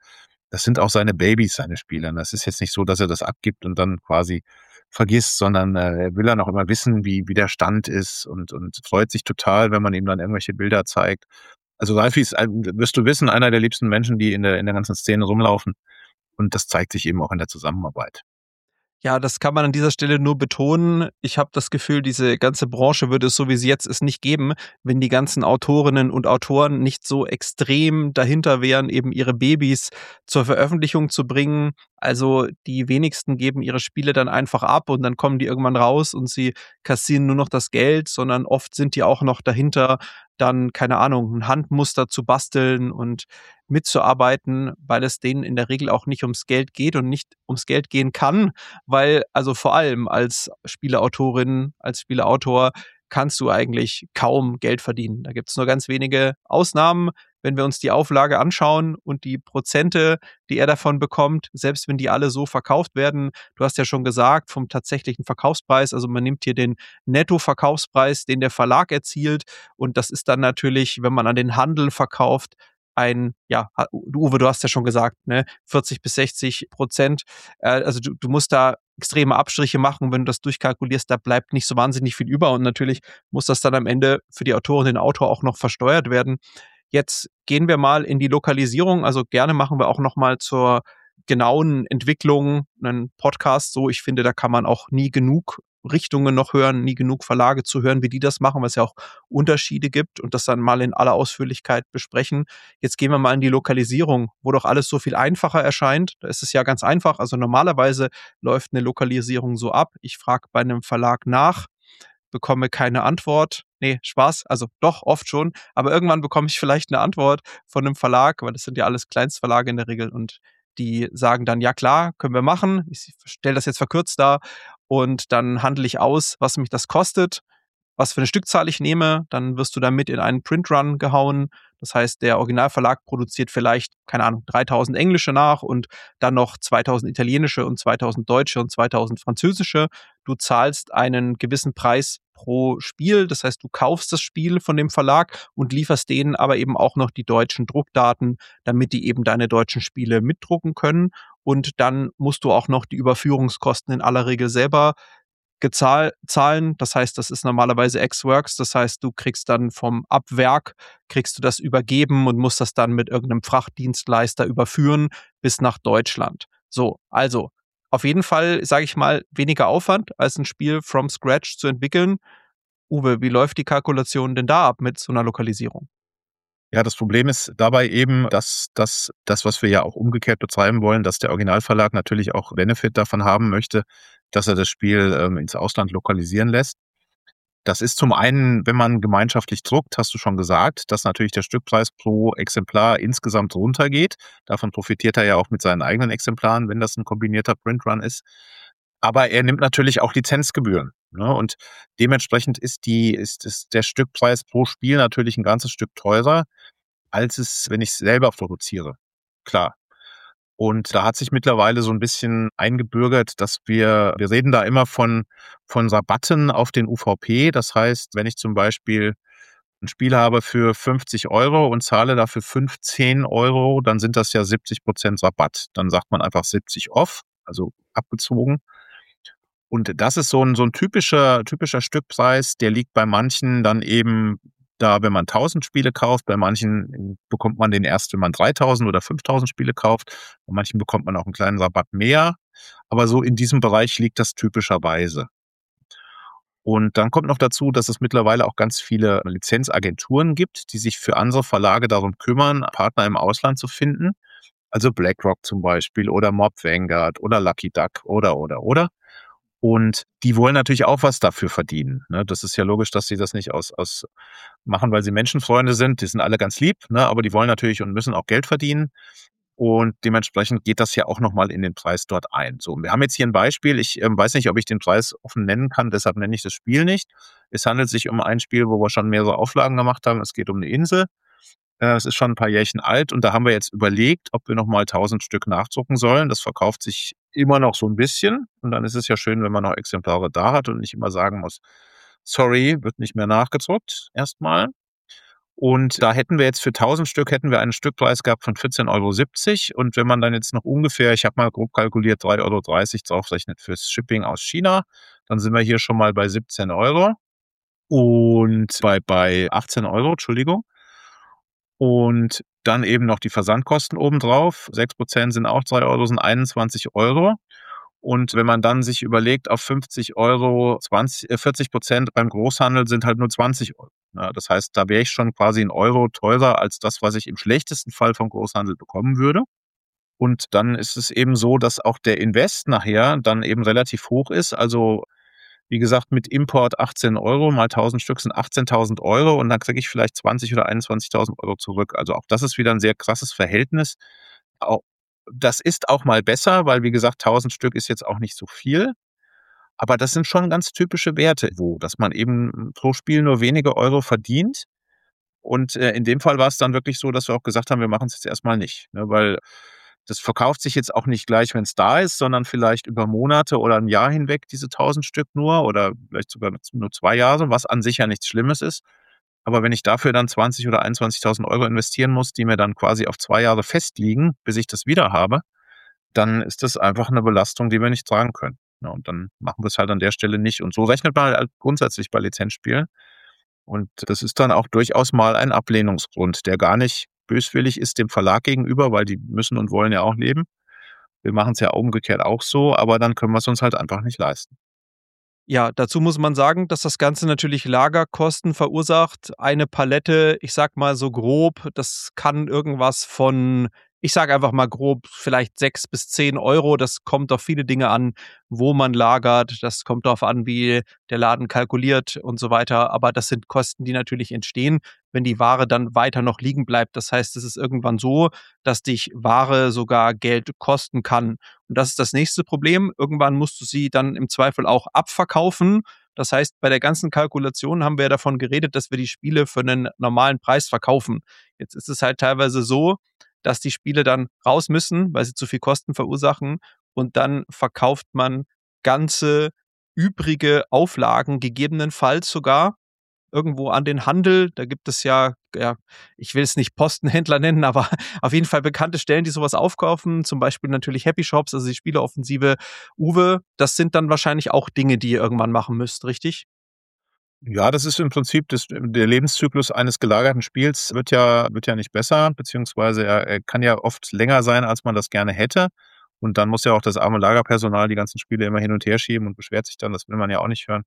Speaker 2: das sind auch seine Babys, seine Spieler. Das ist jetzt nicht so, dass er das abgibt und dann quasi vergisst, sondern er will dann auch immer wissen, wie der Stand ist und freut sich total, wenn man ihm dann irgendwelche Bilder zeigt. Also Ralfi ist, wirst du wissen, einer der liebsten Menschen, die in der ganzen Szene rumlaufen. Und das zeigt sich eben auch in der Zusammenarbeit.
Speaker 3: Ja, das kann man an dieser Stelle nur betonen. Ich habe das Gefühl, diese ganze Branche würde es, so wie sie jetzt ist, nicht geben, wenn die ganzen Autorinnen und Autoren nicht so extrem dahinter wären, eben ihre Babys zur Veröffentlichung zu bringen. Also die wenigsten geben ihre Spiele dann einfach ab und dann kommen die irgendwann raus und sie kassieren nur noch das Geld, sondern oft sind die auch noch dahinter, dann, keine Ahnung, ein Handmuster zu basteln und mitzuarbeiten, weil es denen in der Regel auch nicht ums Geld geht und nicht ums Geld gehen kann, weil also vor allem als Spieleautorin, als Spieleautor kannst du eigentlich kaum Geld verdienen. Da gibt es nur ganz wenige Ausnahmen. Wenn wir uns die Auflage anschauen und die Prozente, die er davon bekommt, selbst wenn die alle so verkauft werden, du hast ja schon gesagt, vom tatsächlichen Verkaufspreis, also man nimmt hier den Nettoverkaufspreis, den der Verlag erzielt, und das ist dann natürlich, wenn man an den Handel verkauft, Uwe, du hast ja schon gesagt, ne, 40-60%. Also du musst da extreme Abstriche machen, wenn du das durchkalkulierst, da bleibt nicht so wahnsinnig viel über und natürlich muss das dann am Ende für die Autorin, den Autor auch noch versteuert werden. Jetzt gehen wir mal in die Lokalisierung, also gerne machen wir auch noch mal zur genauen Entwicklung einen Podcast, so ich finde, da kann man auch nie genug Richtungen noch hören, nie genug Verlage zu hören, wie die das machen, weil es ja auch Unterschiede gibt und das dann mal in aller Ausführlichkeit besprechen. Jetzt gehen wir mal in die Lokalisierung, wo doch alles so viel einfacher erscheint. Da ist es ja ganz einfach. Also normalerweise läuft eine Lokalisierung so ab. Ich frage bei einem Verlag nach, bekomme keine Antwort. Nee, Spaß, also doch, oft schon. Aber irgendwann bekomme ich vielleicht eine Antwort von einem Verlag, weil das sind ja alles Kleinstverlage in der Regel und die sagen dann, ja klar, können wir machen. Ich stelle das jetzt verkürzt dar und dann handle ich aus, was mich das kostet, was für eine Stückzahl ich nehme. Dann wirst du damit in einen Printrun gehauen. Das heißt, der Originalverlag produziert vielleicht, keine Ahnung, 3000 englische nach und dann noch 2000 italienische und 2000 deutsche und 2000 französische. Du zahlst einen gewissen Preis pro Spiel. Das heißt, du kaufst das Spiel von dem Verlag und lieferst denen aber eben auch noch die deutschen Druckdaten, damit die eben deine deutschen Spiele mitdrucken können. Und dann musst du auch noch die Überführungskosten in aller Regel selber zahlen. Das heißt, das ist normalerweise Ex-Works. Das heißt, du kriegst dann vom Abwerk, kriegst du das übergeben und musst das dann mit irgendeinem Frachtdienstleister überführen bis nach Deutschland. So, also auf jeden Fall, sage ich mal, weniger Aufwand, als ein Spiel from scratch zu entwickeln. Uwe, wie läuft die Kalkulation denn da ab mit so einer Lokalisierung?
Speaker 2: Ja, das Problem ist dabei eben, dass das, was wir ja auch umgekehrt betreiben wollen, dass der Originalverlag natürlich auch Benefit davon haben möchte, dass er das Spiel ins Ausland lokalisieren lässt. Das ist zum einen, wenn man gemeinschaftlich druckt, hast du schon gesagt, dass natürlich der Stückpreis pro Exemplar insgesamt runtergeht. Davon profitiert er ja auch mit seinen eigenen Exemplaren, wenn das ein kombinierter Printrun ist. Aber er nimmt natürlich auch Lizenzgebühren, ne? Und dementsprechend ist der Stückpreis pro Spiel natürlich ein ganzes Stück teurer, als es, wenn ich es selber produziere. Klar. Und da hat sich mittlerweile so ein bisschen eingebürgert, dass wir reden da immer von Rabatten auf den UVP. Das heißt, wenn ich zum Beispiel ein Spiel habe für 50 € und zahle dafür 15 €, dann sind das ja 70% Rabatt. Dann sagt man einfach 70 off, also abgezogen. Und das ist so ein typischer Stückpreis, der liegt bei manchen dann eben da, wenn man 1000 Spiele kauft, bei manchen bekommt man den erst, wenn man 3000 oder 5000 Spiele kauft, bei manchen bekommt man auch einen kleinen Rabatt mehr, aber so in diesem Bereich liegt das typischerweise. Und dann kommt noch dazu, dass es mittlerweile auch ganz viele Lizenzagenturen gibt, die sich für andere Verlage darum kümmern, Partner im Ausland zu finden. Also BlackRock zum Beispiel oder Mob Vanguard oder Lucky Duck oder. Und die wollen natürlich auch was dafür verdienen. Ne? Das ist ja logisch, dass sie das nicht aus machen, weil sie Menschenfreunde sind. Die sind alle ganz lieb, ne? Aber die wollen natürlich und müssen auch Geld verdienen. Und dementsprechend geht das ja auch nochmal in den Preis dort ein. So, wir haben jetzt hier ein Beispiel. Ich weiß nicht, ob ich den Preis offen nennen kann, deshalb nenne ich das Spiel nicht. Es handelt sich um ein Spiel, wo wir schon mehrere Auflagen gemacht haben. Es geht um eine Insel. Es ist schon ein paar Jährchen alt und da haben wir jetzt überlegt, ob wir nochmal 1000 Stück nachdrucken sollen. Das verkauft sich immer noch so ein bisschen und dann ist es ja schön, wenn man noch Exemplare da hat und nicht immer sagen muss, sorry, wird nicht mehr nachgedruckt erstmal. Und da hätten wir jetzt für 1000 Stück hätten wir einen Stückpreis gehabt von 14,70 € und wenn man dann jetzt noch ungefähr, ich habe mal grob kalkuliert, 3,30 € draufrechnet fürs Shipping aus China, dann sind wir hier schon mal bei 17 € und bei 18 €, Entschuldigung. Und dann eben noch die Versandkosten obendrauf. 6% sind auch 3 €, sind 21 €. Und wenn man dann sich überlegt, auf 50 €, 40% beim Großhandel sind halt nur 20 €. Ja, das heißt, da wäre ich schon quasi 1 € teurer als das, was ich im schlechtesten Fall vom Großhandel bekommen würde. Und dann ist es eben so, dass auch der Invest nachher dann eben relativ hoch ist. Also wie gesagt, mit Import 18 € mal 1000 Stück sind 18.000 € und dann kriege ich vielleicht 20 oder 21.000 € zurück. Also auch das ist wieder ein sehr krasses Verhältnis. Auch, das ist auch mal besser, weil wie gesagt, 1000 Stück ist jetzt auch nicht so viel. Aber das sind schon ganz typische Werte, dass man eben pro Spiel nur wenige Euro verdient. Und in dem Fall war es dann wirklich so, dass wir auch gesagt haben, wir machen es jetzt erstmal nicht. Ne, weil das verkauft sich jetzt auch nicht gleich, wenn es da ist, sondern vielleicht über Monate oder ein Jahr hinweg, diese 1000 Stück nur oder vielleicht sogar nur 2 Jahre, was an sich ja nichts Schlimmes ist. Aber wenn ich dafür dann 20 oder 21.000 € investieren muss, die mir dann quasi auf 2 Jahre festliegen, bis ich das wieder habe, dann ist das einfach eine Belastung, die wir nicht tragen können. Ja, und dann machen wir es halt an der Stelle nicht. Und so rechnet man halt grundsätzlich bei Lizenzspielen. Und das ist dann auch durchaus mal ein Ablehnungsgrund, der gar nicht böswillig ist dem Verlag gegenüber, weil die müssen und wollen ja auch leben. Wir machen es ja umgekehrt auch so, aber dann können wir es uns halt einfach nicht leisten.
Speaker 3: Ja, dazu muss man sagen, dass das Ganze natürlich Lagerkosten verursacht. Eine Palette, ich sag mal so grob, das kann irgendwas von, ich sage einfach mal grob, vielleicht 6 bis 10 €. Das kommt auf viele Dinge an, wo man lagert. Das kommt darauf an, wie der Laden kalkuliert und so weiter. Aber das sind Kosten, die natürlich entstehen, wenn die Ware dann weiter noch liegen bleibt. Das heißt, es ist irgendwann so, dass dich Ware sogar Geld kosten kann. Und das ist das nächste Problem. Irgendwann musst du sie dann im Zweifel auch abverkaufen. Das heißt, bei der ganzen Kalkulation haben wir ja davon geredet, dass wir die Spiele für einen normalen Preis verkaufen. Jetzt ist es halt teilweise so, dass die Spiele dann raus müssen, weil sie zu viel Kosten verursachen. Und dann verkauft man ganze übrige Auflagen, gegebenenfalls sogar irgendwo an den Handel. Da gibt es ja, ich will es nicht Postenhändler nennen, aber auf jeden Fall bekannte Stellen, die sowas aufkaufen. Zum Beispiel natürlich Happy Shops, also die Spieleoffensive. Uwe, das sind dann wahrscheinlich auch Dinge, die ihr irgendwann machen müsst, richtig?
Speaker 2: Ja, das ist im Prinzip der Lebenszyklus eines gelagerten Spiels wird ja nicht besser, beziehungsweise er kann ja oft länger sein, als man das gerne hätte. Und dann muss ja auch das arme Lagerpersonal die ganzen Spiele immer hin und her schieben und beschwert sich dann, das will man ja auch nicht hören.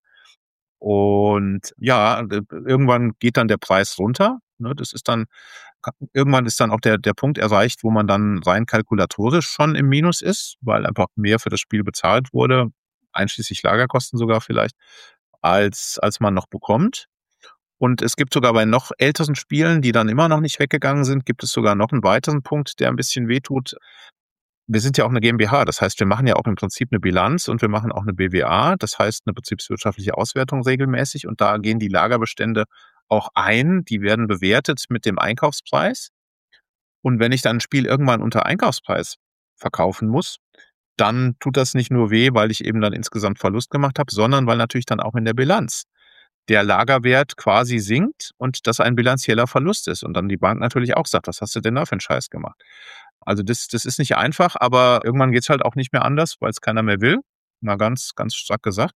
Speaker 2: Und ja, irgendwann geht dann der Preis runter. Ne? Irgendwann ist dann auch der Punkt erreicht, wo man dann rein kalkulatorisch schon im Minus ist, weil einfach mehr für das Spiel bezahlt wurde, einschließlich Lagerkosten sogar vielleicht, als man noch bekommt. Und es gibt sogar bei noch älteren Spielen, die dann immer noch nicht weggegangen sind, gibt es sogar noch einen weiteren Punkt, der ein bisschen wehtut. Wir sind ja auch eine GmbH, das heißt, wir machen ja auch im Prinzip eine Bilanz und wir machen auch eine BWA, das heißt eine betriebswirtschaftliche Auswertung regelmäßig und da gehen die Lagerbestände auch ein, die werden bewertet mit dem Einkaufspreis. Und wenn ich dann ein Spiel irgendwann unter Einkaufspreis verkaufen muss, dann tut das nicht nur weh, weil ich eben dann insgesamt Verlust gemacht habe, sondern weil natürlich dann auch in der Bilanz der Lagerwert quasi sinkt und das ein bilanzieller Verlust ist. Und dann die Bank natürlich auch sagt, was hast du denn da für einen Scheiß gemacht? Also das ist nicht einfach, aber irgendwann geht's halt auch nicht mehr anders, weil es keiner mehr will. Mal ganz, ganz stark gesagt.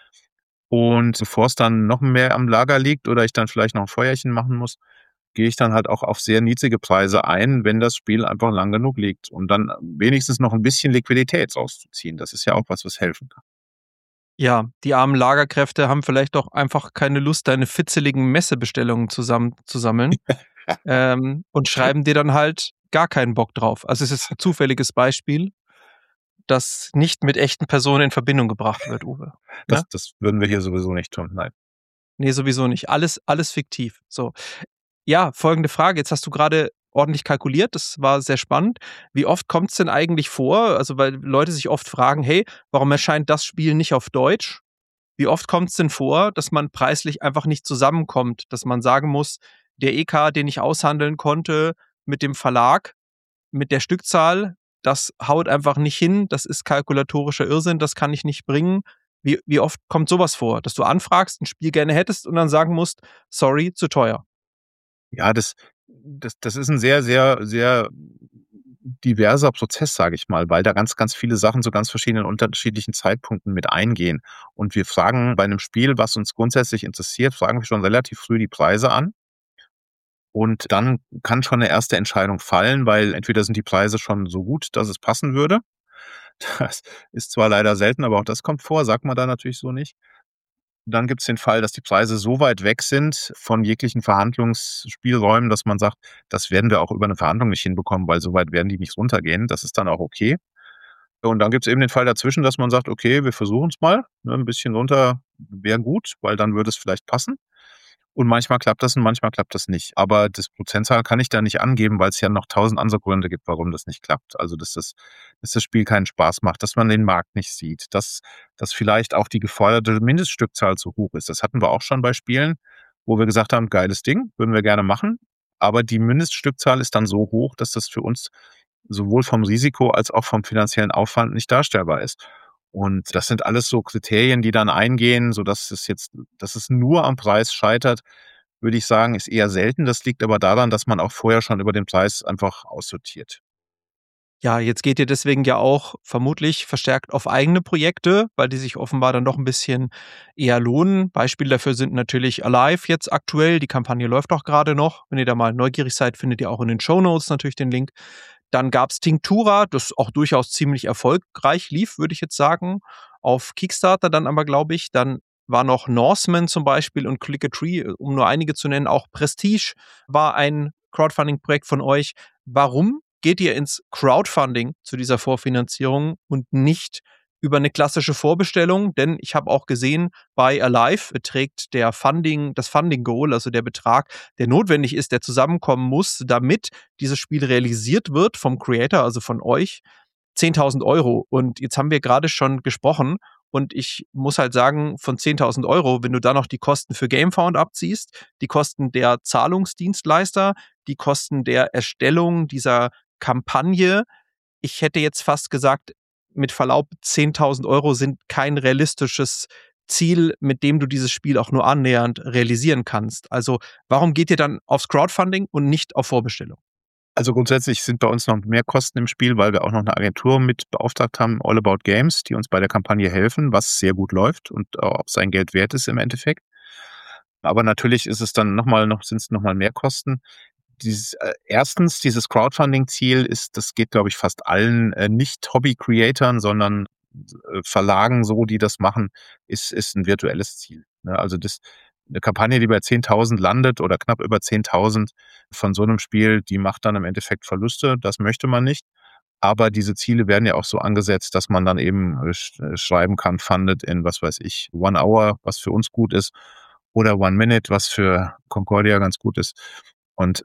Speaker 2: Und bevor es dann noch mehr am Lager liegt oder ich dann vielleicht noch ein Feuerchen machen muss, gehe ich dann halt auch auf sehr niedrige Preise ein, wenn das Spiel einfach lang genug liegt, um dann wenigstens noch ein bisschen Liquidität rauszuziehen. Das ist ja auch was helfen kann.
Speaker 3: Ja, die armen Lagerkräfte haben vielleicht auch einfach keine Lust, deine fitzeligen Messebestellungen zu sammeln, und schreiben dir dann halt gar keinen Bock drauf. Also es ist ein zufälliges Beispiel, das nicht mit echten Personen in Verbindung gebracht wird, Uwe. Ne?
Speaker 2: Das würden wir hier sowieso nicht tun, nein.
Speaker 3: Nee, sowieso nicht. Alles fiktiv. So. Ja, folgende Frage. Jetzt hast du gerade ordentlich kalkuliert. Das war sehr spannend. Wie oft kommt es denn eigentlich vor? Also, weil Leute sich oft fragen, hey, warum erscheint das Spiel nicht auf Deutsch? Wie oft kommt es denn vor, dass man preislich einfach nicht zusammenkommt, dass man sagen muss, der EK, den ich aushandeln konnte mit dem Verlag, mit der Stückzahl, das haut einfach nicht hin, das ist kalkulatorischer Irrsinn, das kann ich nicht bringen. Wie oft kommt sowas vor, dass du anfragst, ein Spiel gerne hättest und dann sagen musst, sorry, zu teuer?
Speaker 2: Ja, das ist ein sehr, sehr, sehr diverser Prozess, sage ich mal, weil da ganz viele Sachen zu ganz verschiedenen unterschiedlichen Zeitpunkten mit eingehen. Und wir fragen bei einem Spiel, was uns grundsätzlich interessiert, fragen wir schon relativ früh die Preise an. Und dann kann schon eine erste Entscheidung fallen, weil entweder sind die Preise schon so gut, dass es passen würde. Das ist zwar leider selten, aber auch das kommt vor, sagt man da natürlich so nicht. Dann gibt's den Fall, dass die Preise so weit weg sind von jeglichen Verhandlungsspielräumen, dass man sagt: „Das werden wir auch über 'ne Verhandlung nicht hinbekommen, weil so weit werden die nicht runtergehen." Das ist dann auch okay. Und dann gibt's eben den Fall dazwischen, dass man sagt: „Okay, wir versuchen's mal, ne, 'n bisschen runter wäre gut, weil dann würde es vielleicht passen." Und manchmal klappt das und manchmal klappt das nicht. Aber das Prozentzahl kann ich da nicht angeben, weil's ja noch 1.000 andere Gründe gibt, warum das nicht klappt. Also, dass das Spiel keinen Spaß macht, dass man den Markt nicht sieht, dass vielleicht auch die geforderte Mindeststückzahl zu hoch ist. Das hatten wir auch schon bei Spielen, wo wir gesagt haben: „Geiles Ding, würden wir gerne machen." Aber die Mindeststückzahl ist dann so hoch, dass das für uns sowohl vom Risiko als auch vom finanziellen Aufwand nicht darstellbar ist. Und das sind alles so Kriterien, die dann eingehen, dass es nur am Preis scheitert, würde ich sagen, ist eher selten. Das liegt aber daran, dass man auch vorher schon über den Preis einfach aussortiert.
Speaker 3: Ja, jetzt geht ihr deswegen ja auch vermutlich verstärkt auf eigene Projekte, weil die sich offenbar dann doch ein bisschen eher lohnen. Beispiel dafür sind natürlich Alive jetzt aktuell. Die Kampagne läuft auch gerade noch. Wenn ihr da mal neugierig seid, findet ihr auch in den Shownotes natürlich den Link. Dann gab's Tinctura, das auch durchaus ziemlich erfolgreich lief, würde ich jetzt sagen. Auf Kickstarter dann aber, glaube ich. Dann war noch Norseman zum Beispiel und Click a Tree, um nur einige zu nennen. Auch Prestige war ein Crowdfunding-Projekt von euch. Warum geht ihr ins Crowdfunding zu dieser Vorfinanzierung und nicht über eine klassische Vorbestellung? Denn ich habe auch gesehen, bei Alive beträgt das Funding Goal, also der Betrag, der notwendig ist, der zusammenkommen muss, damit dieses Spiel realisiert wird vom Creator, also von euch, 10.000 Euro. Und jetzt haben wir gerade schon gesprochen und ich muss halt sagen, von 10.000 Euro, wenn du da noch die Kosten für GameFound abziehst, die Kosten der Zahlungsdienstleister, die Kosten der Erstellung dieser Kampagne, ich hätte jetzt fast gesagt, mit Verlaub, 10.000 Euro sind kein realistisches Ziel, mit dem du dieses Spiel auch nur annähernd realisieren kannst. Also warum geht ihr dann aufs Crowdfunding und nicht auf Vorbestellung?
Speaker 2: Also grundsätzlich sind bei uns noch mehr Kosten im Spiel, weil wir auch noch eine Agentur mit beauftragt haben, All About Games, die uns bei der Kampagne helfen, was sehr gut läuft und auch sein Geld wert ist im Endeffekt. Aber natürlich ist es dann sind es noch mal mehr Kosten. Erstens, dieses Crowdfunding-Ziel das geht, glaube ich, fast allen nicht Hobby-Creatoren, sondern Verlagen so, die das machen, ist ein virtuelles Ziel. Ne? Also eine Kampagne, die bei 10.000 landet oder knapp über 10.000 von so einem Spiel, die macht dann im Endeffekt Verluste. Das möchte man nicht. Aber diese Ziele werden ja auch so angesetzt, dass man dann eben schreiben kann, funded in, was weiß ich, 1 Hour, was für uns gut ist, oder 1 Minute, was für Concordia ganz gut ist. Und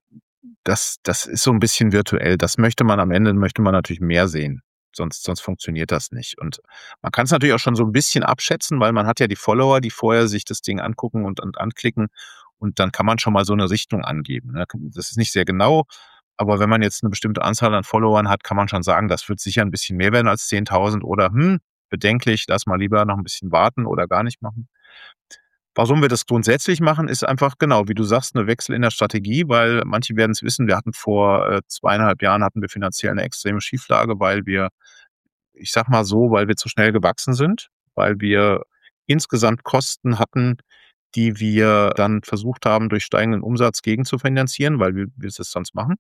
Speaker 2: das ist so ein bisschen virtuell. Möchte man natürlich mehr sehen. Sonst funktioniert das nicht. Und man kann es natürlich auch schon so ein bisschen abschätzen, weil man hat ja die Follower, die vorher sich das Ding angucken und anklicken. Und dann kann man schon mal so eine Richtung angeben, ne? Das ist nicht sehr genau, aber wenn man jetzt eine bestimmte Anzahl an Followern hat, kann man schon sagen, das wird sicher ein bisschen mehr werden als 10.000 oder, bedenklich, lass mal lieber noch ein bisschen warten oder gar nicht machen. Warum wir das grundsätzlich machen, ist einfach genau, wie du sagst, 'ne Wechsel in der Strategie, weil manche werden's wissen, wir hatten vor 2,5 Jahren hatten wir finanziell 'ne extreme Schieflage, weil wir ich sage mal so, weil wir zu schnell gewachsen sind, weil wir insgesamt Kosten hatten, die wir dann versucht haben, durch steigenden Umsatz gegenzufinanzieren, weil wir es sonst machen.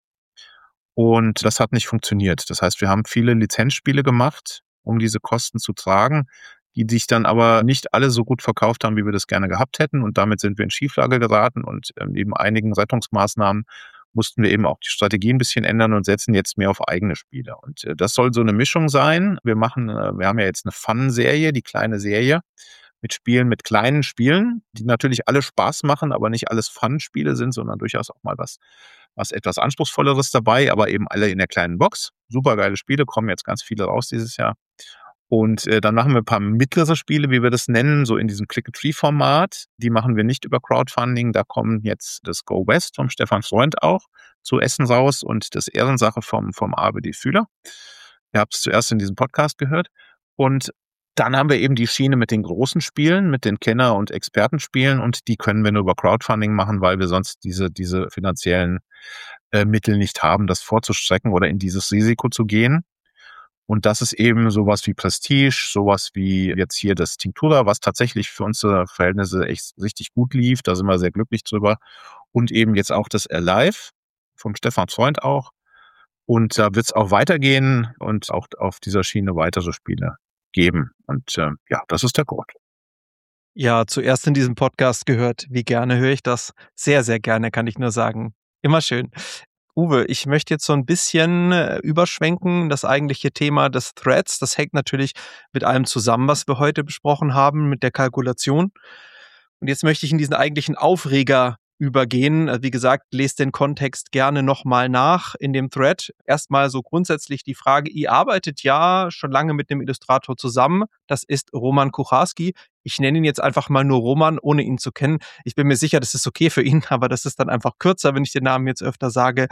Speaker 2: Und das hat nicht funktioniert. Das heißt, wir haben viele Lizenzspiele gemacht, um diese Kosten zu tragen. die sich dann aber nicht alle so gut verkauft haben, wie wir das gerne gehabt hätten. Und damit sind wir in Schieflage geraten. Und neben einigen Rettungsmaßnahmen mussten wir eben auch die Strategie ein bisschen ändern und setzen jetzt mehr auf eigene Spiele. Und das soll so eine Mischung sein. Wir haben ja jetzt eine Fun-Serie, die kleine Serie, mit kleinen Spielen, die natürlich alle Spaß machen, aber nicht alles Fun-Spiele sind, sondern durchaus auch mal was etwas Anspruchsvolleres dabei, aber eben alle in der kleinen Box. Supergeile Spiele, kommen jetzt ganz viele raus dieses Jahr. Und dann machen wir ein paar mittlere Spiele, wie wir das nennen, so in diesem Click-and-Tree-Format. Die machen wir nicht über Crowdfunding. Da kommt jetzt das Go West vom Stefan Freund auch zu Essen raus und das Ehrensache vom ABD Fühler. Ihr habt es zuerst in diesem Podcast gehört. Und dann haben wir eben die Schiene mit den großen Spielen, mit den Kenner- und Expertenspielen. Und die können wir nur über Crowdfunding machen, weil wir sonst diese finanziellen Mittel nicht haben, das vorzustrecken oder in dieses Risiko zu gehen. Und das ist eben sowas wie Prestige, sowas wie jetzt hier das Tinctura, was tatsächlich für unsere Verhältnisse echt richtig gut lief. Da sind wir sehr glücklich drüber. Und eben jetzt auch das Alive vom Stefan Freund auch. Und da wird es auch weitergehen und auch auf dieser Schiene weitere Spiele geben. Und ja, das ist der Grund.
Speaker 3: Ja, zuerst in diesem Podcast gehört. Wie gerne höre ich das? Sehr, sehr gerne, kann ich nur sagen. Immer schön. Uwe, ich möchte jetzt so ein bisschen überschwenken, das eigentliche Thema des Threads. Das hängt natürlich mit allem zusammen, was wir heute besprochen haben, mit der Kalkulation. Und jetzt möchte ich in diesen eigentlichen Aufreger übergehen. Wie gesagt, lest den Kontext gerne nochmal nach in dem Thread. Erstmal so grundsätzlich die Frage, ihr arbeitet ja schon lange mit dem Illustrator zusammen. Das ist Roman Kucharski. Ich nenne ihn jetzt einfach mal nur Roman, ohne ihn zu kennen. Ich bin mir sicher, das ist okay für ihn, aber das ist dann einfach kürzer, wenn ich den Namen jetzt öfter sage.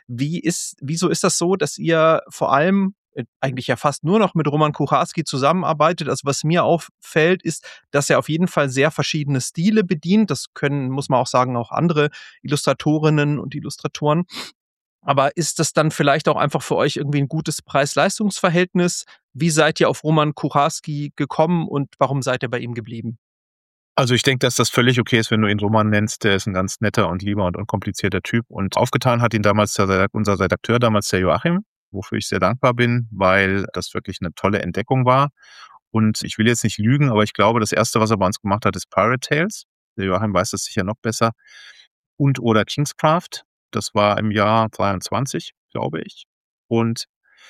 Speaker 3: Wieso ist das so, dass ihr vor allem eigentlich ja fast nur noch mit Roman Kucharski zusammenarbeitet? Also was mir auffällt, ist, dass er auf jeden Fall sehr verschiedene Stile bedient. Das muss man auch sagen, auch andere Illustratorinnen und Illustratoren. Aber ist das dann vielleicht auch einfach für euch irgendwie ein gutes Preis-Leistungs-Verhältnis? Wie seid ihr auf Roman Kucharski gekommen und warum seid ihr bei ihm geblieben?
Speaker 2: Also ich denke, dass das völlig okay ist, wenn du ihn Roman nennst. Der ist ein ganz netter und lieber und unkomplizierter Typ. Und aufgetan hat ihn damals unser Redakteur, damals der Joachim, wofür ich sehr dankbar bin, weil das wirklich eine tolle Entdeckung war. Und ich will jetzt nicht lügen, aber ich glaube, das Erste, was er bei uns gemacht hat, ist Pirate Tales. Der Joachim weiß das sicher noch besser. Und oder Kingscraft. Das war im Jahr 23, glaube ich. Und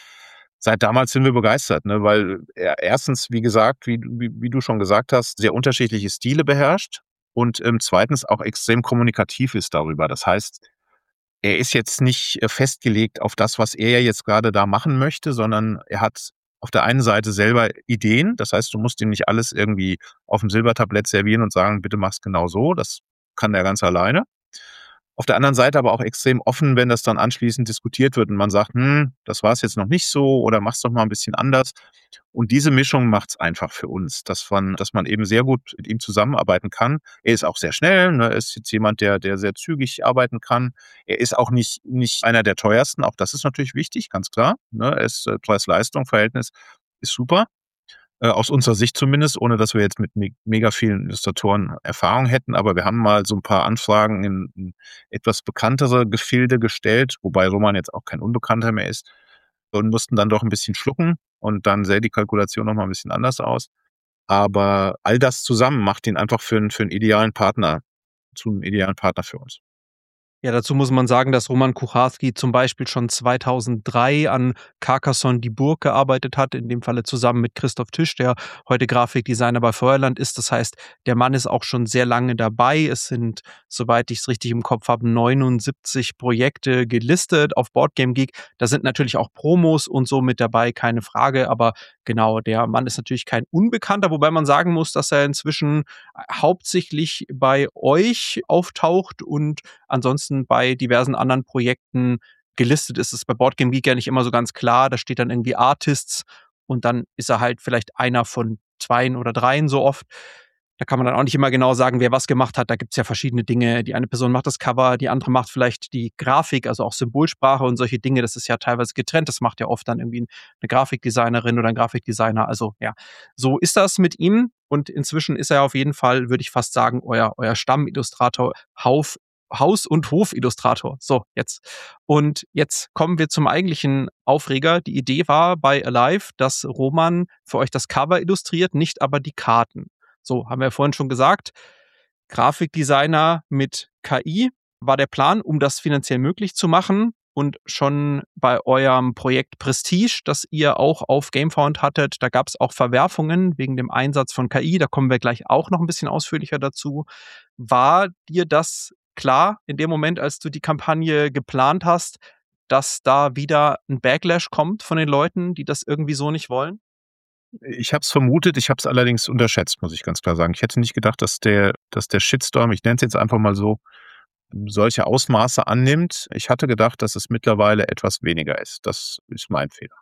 Speaker 2: seit damals sind wir begeistert, ne, weil er erstens, wie gesagt, wie du schon gesagt hast, sehr unterschiedliche Stile beherrscht und zweitens auch extrem kommunikativ ist darüber. Das heißt, er ist jetzt nicht festgelegt auf das, was er jetzt gerade da machen möchte, sondern er hat auf der einen Seite selber Ideen. Das heißt, du musst ihm nicht alles irgendwie auf dem Silbertablett servieren und sagen, bitte mach's genau so. Das kann er ganz alleine. Auf der anderen Seite aber auch extrem offen, wenn das dann anschließend diskutiert wird und man sagt, das war es jetzt noch nicht so oder mach's doch mal ein bisschen anders. Und diese Mischung macht's einfach für uns, dass man eben sehr gut mit ihm zusammenarbeiten kann. Er ist auch sehr schnell, ne? Er ist jetzt jemand, der sehr zügig arbeiten kann. Er ist auch nicht einer der teuersten, auch das ist natürlich wichtig, ganz klar. Ne? Er ist Preis-Leistung-Verhältnis ist super. Aus unserer Sicht zumindest, ohne dass wir jetzt mit mega vielen Illustratoren Erfahrung hätten. Aber wir haben mal so ein paar Anfragen in etwas bekanntere Gefilde gestellt, wobei Roman jetzt auch kein Unbekannter mehr ist, und mussten dann doch ein bisschen schlucken. Und dann sähe die Kalkulation noch mal ein bisschen anders aus. Aber all das zusammen macht ihn einfach für einen idealen Partner, zu einem idealen Partner für uns.
Speaker 3: Ja, dazu muss man sagen, dass Roman Kucharski zum Beispiel schon 2003 an Carcassonne die Burg gearbeitet hat, in dem Falle zusammen mit Christoph Tisch, der heute Grafikdesigner bei Feuerland ist. Das heißt, der Mann ist auch schon sehr lange dabei. Es sind, soweit ich es richtig im Kopf habe, 79 Projekte gelistet auf Boardgame Geek. Da sind natürlich auch Promos und so mit dabei, keine Frage. Aber genau, der Mann ist natürlich kein Unbekannter, wobei man sagen muss, dass er inzwischen hauptsächlich bei euch auftaucht und ansonsten bei diversen anderen Projekten gelistet ist. Es ist bei Boardgame Geek ja nicht immer so ganz klar. Da steht dann irgendwie Artists und dann ist er halt vielleicht einer von 2 oder 3 so oft. Da kann man dann auch nicht immer genau sagen, wer was gemacht hat. Da gibt es ja verschiedene Dinge. Die eine Person macht das Cover, die andere macht vielleicht die Grafik, also auch Symbolsprache und solche Dinge. Das ist ja teilweise getrennt. Das macht ja oft dann irgendwie eine Grafikdesignerin oder ein Grafikdesigner. Also ja, so ist das mit ihm. Und inzwischen ist er auf jeden Fall, würde ich fast sagen, euer Stammillustrator Haus- und Hof-Illustrator. So, jetzt. Und jetzt kommen wir zum eigentlichen Aufreger. Die Idee war bei Alive, dass Roman für euch das Cover illustriert, nicht aber die Karten. So, haben wir ja vorhin schon gesagt. Grafikdesigner mit KI war der Plan, um das finanziell möglich zu machen. Und schon bei eurem Projekt Prestige, das ihr auch auf Gamefound hattet, da gab es auch Verwerfungen wegen dem Einsatz von KI. Da kommen wir gleich auch noch ein bisschen ausführlicher dazu. War dir das klar in dem Moment, als du die Kampagne geplant hast, dass da wieder ein Backlash kommt von den Leuten, die das irgendwie so nicht wollen?
Speaker 2: Ich habe es vermutet, ich habe es allerdings unterschätzt, muss ich ganz klar sagen. Ich hätte nicht gedacht, dass der Shitstorm, ich nenne es jetzt einfach mal so, solche Ausmaße annimmt. Ich hatte gedacht, dass es mittlerweile etwas weniger ist. Das ist mein Fehler.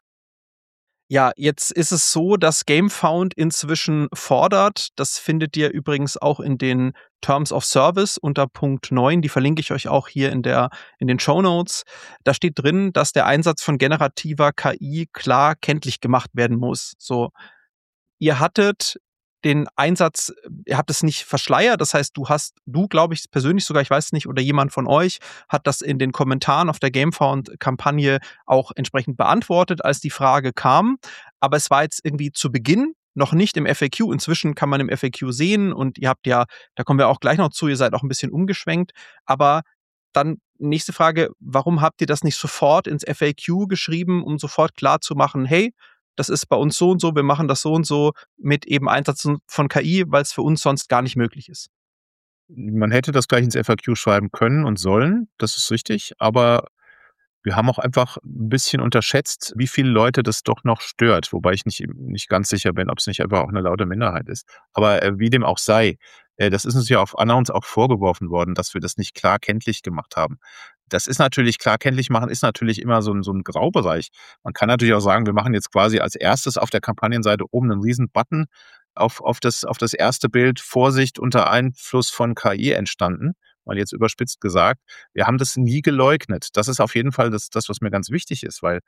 Speaker 3: Ja, jetzt ist es so, dass Gamefound inzwischen fordert, das findet ihr übrigens auch in den Terms of Service unter Punkt 9, die verlinke ich euch auch hier in den Shownotes. Da steht drin, dass der Einsatz von generativer KI klar kenntlich gemacht werden muss. So, ihr hattet den Einsatz, ihr habt es nicht verschleiert, das heißt, du glaube ich persönlich sogar, ich weiß nicht, oder jemand von euch hat das in den Kommentaren auf der Gamefound-Kampagne auch entsprechend beantwortet, als die Frage kam. Aber es war jetzt irgendwie zu Beginn noch nicht im FAQ. Inzwischen kann man im FAQ sehen und ihr habt ja, da kommen wir auch gleich noch zu, ihr seid auch ein bisschen umgeschwenkt. Aber dann nächste Frage, warum habt ihr das nicht sofort ins FAQ geschrieben, um sofort klar zu machen, hey, das ist bei uns so und so, wir machen das so und so mit eben Einsatz von KI, weil es für uns sonst gar nicht möglich ist.
Speaker 2: Man hätte das gleich ins FAQ schreiben können und sollen, das ist richtig, aber wir haben auch einfach ein bisschen unterschätzt, wie viele Leute das doch noch stört, wobei ich nicht ganz sicher bin, ob es nicht einfach auch eine laute Minderheit ist. Aber, wie dem auch sei, das ist uns ja auf Announce auch vorgeworfen worden, dass wir das nicht klar kenntlich gemacht haben. Das ist natürlich klar kenntlich machen ist natürlich immer so ein Graubereich. Man kann natürlich auch sagen, wir machen jetzt quasi als Erstes auf der Kampagnenseite oben einen riesen Button auf das erste Bild: „Vorsicht, unter Einfluss von KI entstanden“, mal jetzt überspitzt gesagt. Wir haben das nie geleugnet. Das ist auf jeden Fall das, was mir ganz wichtig ist, weil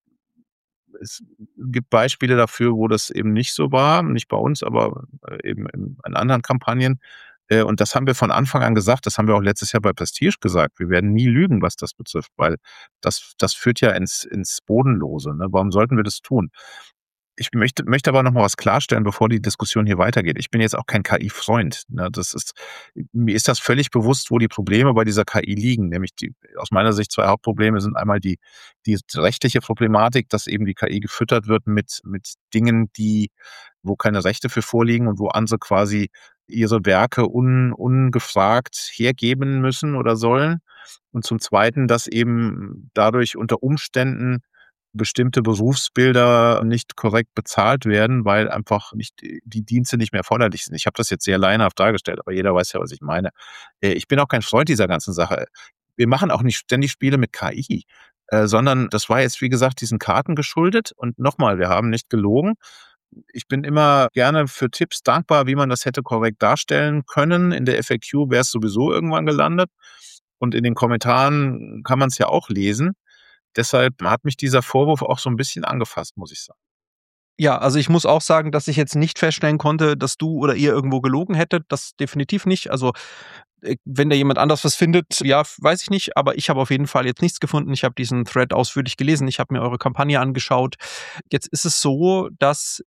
Speaker 2: es gibt Beispiele dafür, wo das eben nicht so war, nicht bei uns, aber, eben in anderen Kampagnen. Und das haben wir von Anfang an gesagt. Das haben wir auch letztes Jahr bei Prestige gesagt. Wir werden nie lügen, was das betrifft, weil das führt ja ins Bodenlose, ne? Warum sollten wir das tun? Ich möchte aber noch mal was klarstellen, bevor die Diskussion hier weitergeht. Ich bin jetzt auch kein KI-Freund, ne? Mir ist das völlig bewusst, wo die Probleme bei dieser KI liegen, nämlich aus meiner Sicht 2 Hauptprobleme sind einmal die rechtliche Problematik, dass eben die KI gefüttert wird mit Dingen, wo keine Rechte für vorliegen und wo andere quasi ihre Werke ungefragt hergeben müssen oder sollen. Und zum Zweiten, dass eben dadurch unter Umständen bestimmte Berufsbilder nicht korrekt bezahlt werden, weil einfach nicht die Dienste nicht mehr erforderlich sind. Ich habe das jetzt sehr laienhaft dargestellt, aber jeder weiß ja, was ich meine. Ich bin auch kein Freund dieser ganzen Sache. Wir machen auch nicht ständig Spiele mit KI, sondern das war jetzt, wie gesagt, diesen Karten geschuldet. Und nochmal, wir haben nicht gelogen. Ich bin immer gerne für Tipps dankbar, wie man das hätte korrekt darstellen können. In der FAQ wäre es sowieso irgendwann gelandet. Und in den Kommentaren kann man es ja auch lesen. Deshalb hat mich dieser Vorwurf auch so ein bisschen angefasst, muss ich sagen.
Speaker 3: Ja, also ich muss auch sagen, dass ich jetzt nicht feststellen konnte, dass du oder ihr irgendwo gelogen hättet. Das definitiv nicht. Also wenn da jemand anders was findet, ja, weiß ich nicht. Aber ich habe auf jeden Fall jetzt nichts gefunden. Ich habe diesen Thread ausführlich gelesen. Ich habe mir eure Kampagne angeschaut. Jetzt ist es so, dass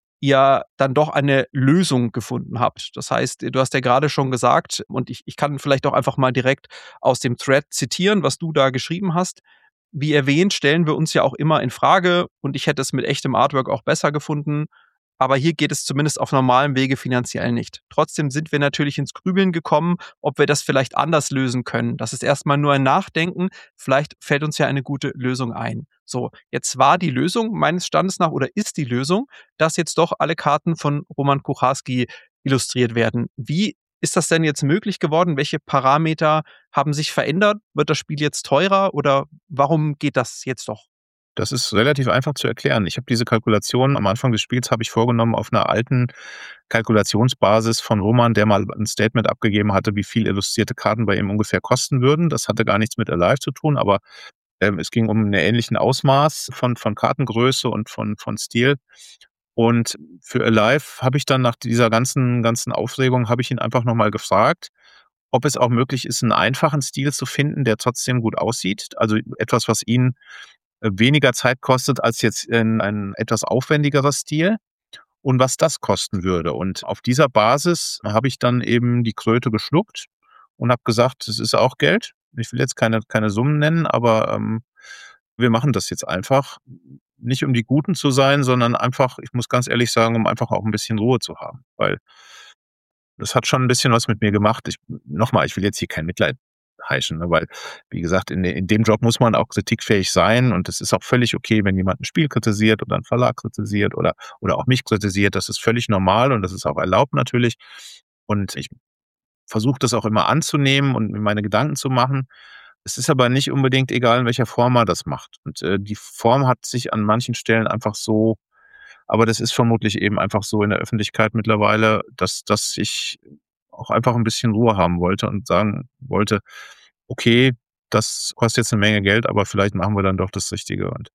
Speaker 3: ihr dann doch eine Lösung gefunden habt. Das heißt, du hast ja gerade schon gesagt, und ich kann vielleicht auch einfach mal direkt aus dem Thread zitieren, was du da geschrieben hast. Wie erwähnt, stellen wir uns ja auch immer in Frage und ich hätte es mit echtem Artwork auch besser gefunden. Aber hier geht es zumindest auf normalem Wege finanziell nicht. Trotzdem sind wir natürlich ins Grübeln gekommen, ob wir das vielleicht anders lösen können. Das ist erstmal nur ein Nachdenken. Vielleicht fällt uns ja eine gute Lösung ein. So, jetzt war die Lösung meines Standes nach oder ist die Lösung, dass jetzt doch alle Karten von Roman Kucharski illustriert werden. Wie ist das denn jetzt möglich geworden? Welche Parameter haben sich verändert? Wird das Spiel jetzt teurer oder warum geht das jetzt doch?
Speaker 2: Das ist relativ einfach zu erklären. Ich habe diese Kalkulation am Anfang des Spiels habe ich vorgenommen auf einer alten Kalkulationsbasis von Roman, der mal ein Statement abgegeben hatte, wie viel illustrierte Karten bei ihm ungefähr kosten würden. Das hatte gar nichts mit Alive zu tun, aber, es ging um 'n ähnlichen Ausmaß von Kartengröße und von Stil. Und für Alive habe ich dann nach dieser ganzen Aufregung habe ich ihn einfach noch mal gefragt ob es auch möglich ist, einen einfachen Stil zu finden, der trotzdem gut aussieht. Also etwas, was ihn weniger Zeit kostet als jetzt ein etwas aufwendigerer Stil und was das kosten würde. Und auf dieser Basis habe ich dann eben die Kröte geschluckt und habe gesagt, das ist auch Geld. Ich will jetzt keine Summen nennen, aber wir machen das jetzt einfach. Nicht um die Guten zu sein, sondern einfach, ich muss ganz ehrlich sagen, um einfach auch ein bisschen Ruhe zu haben. Weil das hat schon ein bisschen was mit mir gemacht. Ich will jetzt hier kein Mitleid heischen, ne, weil, wie gesagt, in dem Job muss man auch kritikfähig sein und es ist auch völlig okay, wenn jemand ein Spiel kritisiert oder einen Verlag kritisiert oder auch mich kritisiert. Das ist völlig normal und das ist auch erlaubt natürlich. Und ich versuche das auch immer anzunehmen und mir meine Gedanken zu machen. Es ist aber nicht unbedingt egal, in welcher Form man das macht. Und die Form hat sich an manchen Stellen einfach so, aber das ist vermutlich eben einfach so in der Öffentlichkeit mittlerweile, dass ich auch einfach ein bisschen Ruhe haben wollte und sagen wollte: „Okay, das kostet jetzt eine Menge Geld, aber vielleicht machen wir dann doch das Richtige." Und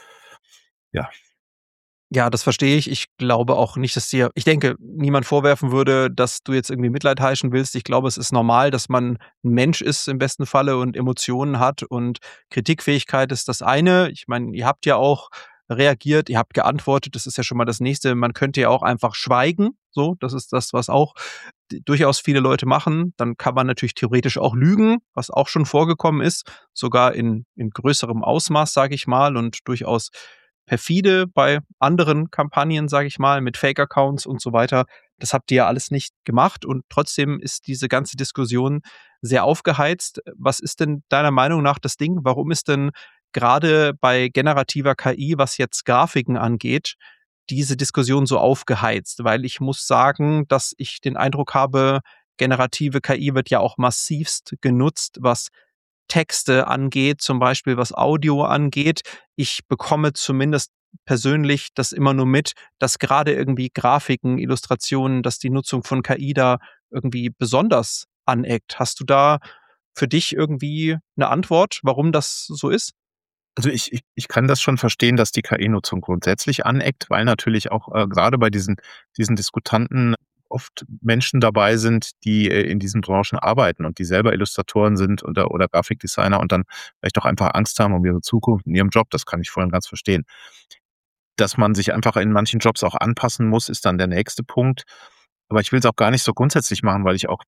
Speaker 2: ja.
Speaker 3: Ja, das verstehe ich. Ich glaube auch nicht, dass dir ich denke, niemand vorwerfen würde, dass du jetzt irgendwie Mitleid heischen willst. Ich glaube, es ist normal, dass man 'n Mensch ist im besten Falle und Emotionen hat und Kritikfähigkeit ist das eine. Ich meine, ihr habt ja auch reagiert, ihr habt geantwortet, das ist ja schon mal das Nächste. Man könnte ja auch einfach schweigen, so. Das ist das, was auch durchaus viele Leute machen. Dann kann man natürlich theoretisch auch lügen, was auch schon vorgekommen ist, sogar in größerem Ausmaß, sage ich mal, und durchaus perfide bei anderen Kampagnen, sage ich mal, mit Fake-Accounts und so weiter. Das habt ihr ja alles nicht gemacht und trotzdem ist diese ganze Diskussion sehr aufgeheizt. Was ist denn deiner Meinung nach das Ding? Warum ist denn gerade bei generativer KI, was jetzt Grafiken angeht, diese Diskussion so aufgeheizt? Weil ich muss sagen, dass ich den Eindruck habe, generative KI wird ja auch massivst genutzt, was Texte angeht, zum Beispiel was Audio angeht. Ich bekomme zumindest persönlich das immer nur mit, dass gerade irgendwie Grafiken, Illustrationen, dass die Nutzung von KI da irgendwie besonders aneckt. Hast du da für dich irgendwie eine Antwort, warum das so ist?
Speaker 2: Also ich kann das schon verstehen, dass die KI-Nutzung grundsätzlich aneckt, weil natürlich auch grade bei diesen Diskutanten oft Menschen dabei sind, die in diesen Branchen arbeiten und die selber Illustratoren sind oder Grafikdesigner und dann vielleicht auch einfach Angst haben um ihre Zukunft in ihrem Job. Das kann ich voll und ganz verstehen. Dass man sich einfach in manchen Jobs auch anpassen muss, ist dann der nächste Punkt. Aber ich will es auch gar nicht so grundsätzlich machen, weil ich auch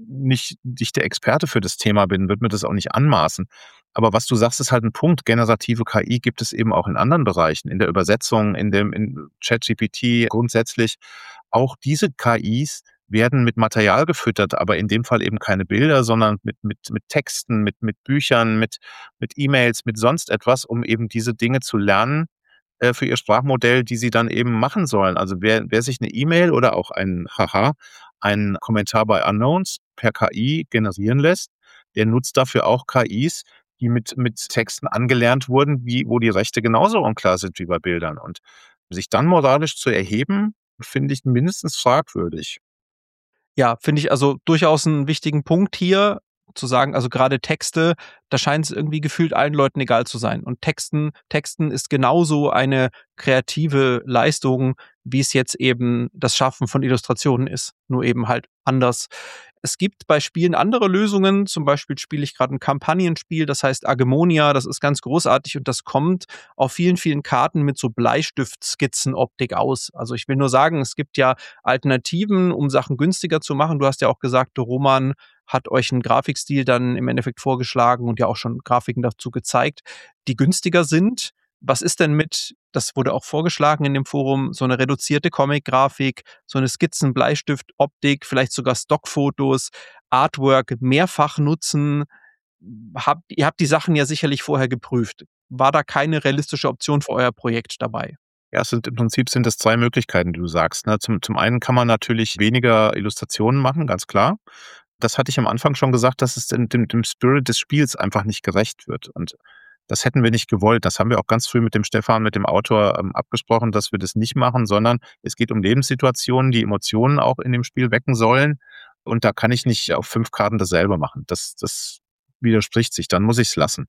Speaker 2: nicht der Experte für das Thema bin, würde mir das auch nicht anmaßen. Aber was du sagst, ist halt ein Punkt. Generative KI gibt es eben auch in anderen Bereichen, in der Übersetzung, in ChatGPT grundsätzlich. Auch diese KIs werden mit Material gefüttert, aber in dem Fall eben keine Bilder, sondern mit Texten, mit Büchern, mit E-Mails, mit sonst etwas, um eben diese Dinge zu lernen, für ihr Sprachmodell, die sie dann eben machen sollen. Also wer sich eine E-Mail oder auch einen Kommentar bei Unknowns per KI generieren lässt, der nutzt dafür auch KIs, die mit Texten angelernt wurden, wo die Rechte genauso unklar sind wie bei Bildern. Und sich dann moralisch zu erheben, finde ich mindestens fragwürdig.
Speaker 3: Ja, finde ich also durchaus einen wichtigen Punkt hier, zu sagen, also gerade Texte, da scheint es irgendwie gefühlt allen Leuten egal zu sein. Und Texten ist genauso eine kreative Leistung, wie es jetzt eben das Schaffen von Illustrationen ist, nur eben halt anders. Es gibt bei Spielen andere Lösungen. Zum Beispiel spiele ich gerade ein Kampagnenspiel, das heißt Agemonia. Das ist ganz großartig und das kommt auf vielen, vielen Karten mit so Bleistiftskizzenoptik aus. Also ich will nur sagen, es gibt ja Alternativen, um Sachen günstiger zu machen. Du hast ja auch gesagt, der Roman hat euch einen Grafikstil dann im Endeffekt vorgeschlagen und ja auch schon Grafiken dazu gezeigt, die günstiger sind. Was ist denn mit, das wurde auch vorgeschlagen in dem Forum, so eine reduzierte Comic-Grafik, so eine Skizzen-Bleistift-Optik, vielleicht sogar Stockfotos, Artwork mehrfach nutzen? Ihr habt die Sachen ja sicherlich vorher geprüft. War da keine realistische Option für euer Projekt dabei?
Speaker 2: Ja, im Prinzip sind es 2 Möglichkeiten, die du sagst, ne? Zum einen kann man natürlich weniger Illustrationen machen, ganz klar. Das hatte ich am Anfang schon gesagt, dass es dem Spirit des Spiels einfach nicht gerecht wird. Und das hätten wir nicht gewollt. Das haben wir auch ganz früh mit dem Stefan, mit dem Autor, abgesprochen, dass wir das nicht machen, sondern es geht um Lebenssituationen, die Emotionen auch in dem Spiel wecken sollen. Und da kann ich nicht auf 5 Karten dasselbe machen. Das widerspricht sich, dann muss ich's lassen.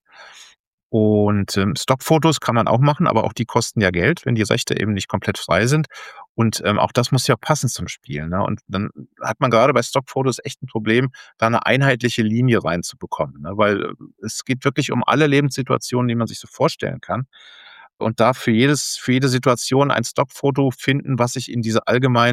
Speaker 2: Und Stockfotos kann man auch machen, aber auch die kosten ja Geld, wenn die Rechte eben nicht komplett frei sind. Und auch das muss ja passen zum Spiel. Ne? Und dann hat man gerade bei Stockfotos echt ein Problem, da eine einheitliche Linie reinzubekommen. Ne? Weil es geht wirklich um alle Lebenssituationen, die man sich so vorstellen kann. Und da für jede Situation ein Stockfoto finden, was sich in diese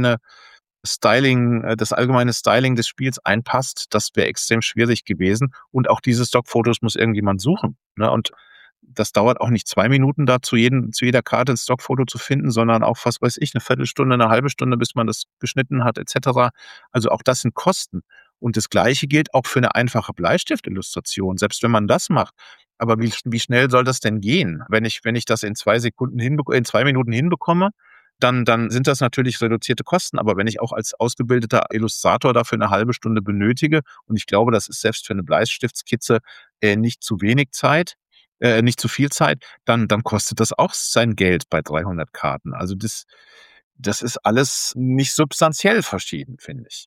Speaker 2: das allgemeine Styling des Spiels einpasst, das wäre extrem schwierig gewesen. Und auch diese Stockfotos muss irgendjemand suchen. Ne? Und das dauert auch nicht 2 Minuten, da zu jeder Karte ein Stockfoto zu finden, sondern auch, was weiß ich, eine Viertelstunde, eine halbe Stunde, bis man das geschnitten hat, etc. Also auch das sind Kosten. Und das Gleiche gilt auch für eine einfache Bleistiftillustration, selbst wenn man das macht. Aber wie schnell soll das denn gehen? Wenn ich das in 2 Minuten hinbekomme, dann sind das natürlich reduzierte Kosten. Aber wenn ich auch als ausgebildeter Illustrator dafür eine halbe Stunde benötige, und ich glaube, das ist selbst für eine Bleistiftskizze nicht zu wenig Zeit, nicht zu viel Zeit, dann kostet das auch sein Geld bei 300 Karten. Also das ist alles nicht substanziell verschieden, finde ich.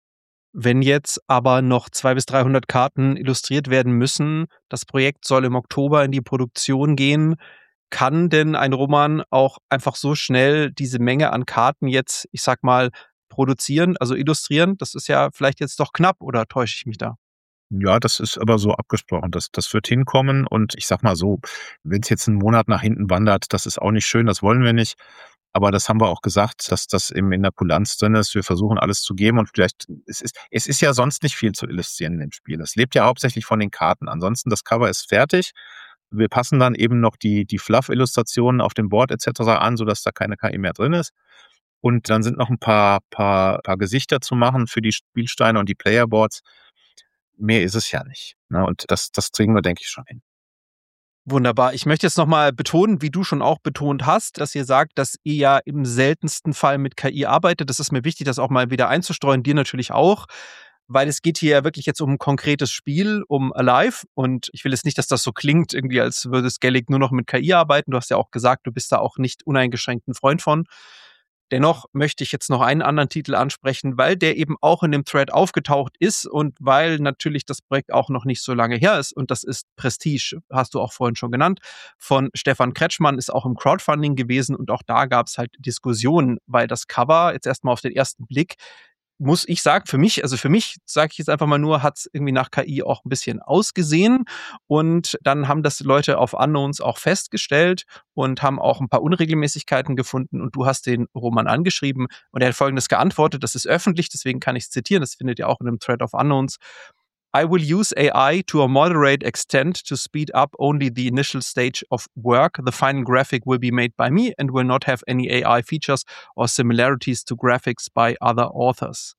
Speaker 3: Wenn jetzt aber noch 200 bis 300 Karten illustriert werden müssen, das Projekt soll im Oktober in die Produktion gehen, kann denn ein Roman auch einfach so schnell diese Menge an Karten jetzt, ich sag mal, produzieren, also illustrieren? Das ist ja vielleicht jetzt doch knapp, oder täusche ich mich da?
Speaker 2: Ja, das ist aber so abgesprochen. Das wird hinkommen, und ich sag mal so, wenn es jetzt 'n Monat nach hinten wandert, das ist auch nicht schön, das wollen wir nicht. Aber das haben wir auch gesagt, dass das eben in der Kulanz drin ist. Wir versuchen alles zu geben, und vielleicht es ist ja sonst nicht viel zu illustrieren in dem Spiel. Es lebt ja hauptsächlich von den Karten. Ansonsten, das Cover ist fertig. Wir passen dann eben noch die Fluff-Illustrationen auf dem Board et cetera an, sodass da keine KI mehr drin ist. Und dann sind noch ein paar Gesichter zu machen für die Spielsteine und die Playerboards. Mehr ist es ja nicht, ne? Und das kriegen wir, denke ich, schon hin.
Speaker 3: Wunderbar. Ich möchte jetzt nochmal betonen, wie du schon auch betont hast, dass ihr sagt, dass ihr ja im seltensten Fall mit KI arbeitet. Das ist mir wichtig, das auch mal wieder einzustreuen, dir natürlich auch, weil es geht hier ja wirklich jetzt um ein konkretes Spiel, um Alive. Und ich will jetzt nicht, dass das so klingt, irgendwie, als würde Skellig nur noch mit KI arbeiten. Du hast ja auch gesagt, du bist da auch nicht uneingeschränkt ein Freund von. Dennoch möchte ich jetzt noch einen anderen Titel ansprechen, weil der eben auch in dem Thread aufgetaucht ist und weil natürlich das Projekt auch noch nicht so lange her ist. Und das ist Prestige, hast du auch vorhin schon genannt, von Stefan Kretschmann, ist auch im Crowdfunding gewesen. Und auch da gab es halt Diskussionen, weil das Cover jetzt erstmal auf den ersten Blick, muss ich sagen, für mich sage ich jetzt einfach mal nur, hat es irgendwie nach KI auch ein bisschen ausgesehen. Und dann haben das Leute auf Unknowns auch festgestellt und haben auch ein paar Unregelmäßigkeiten gefunden. Und du hast den Roman angeschrieben und er hat Folgendes geantwortet. Das ist öffentlich, deswegen kann ich es zitieren. Das findet ihr auch in dem Thread of Unknowns. I will use AI to a moderate extent to speed up only the initial stage of work. The final graphic will be made by me and will not have any AI features or similarities to graphics by other authors.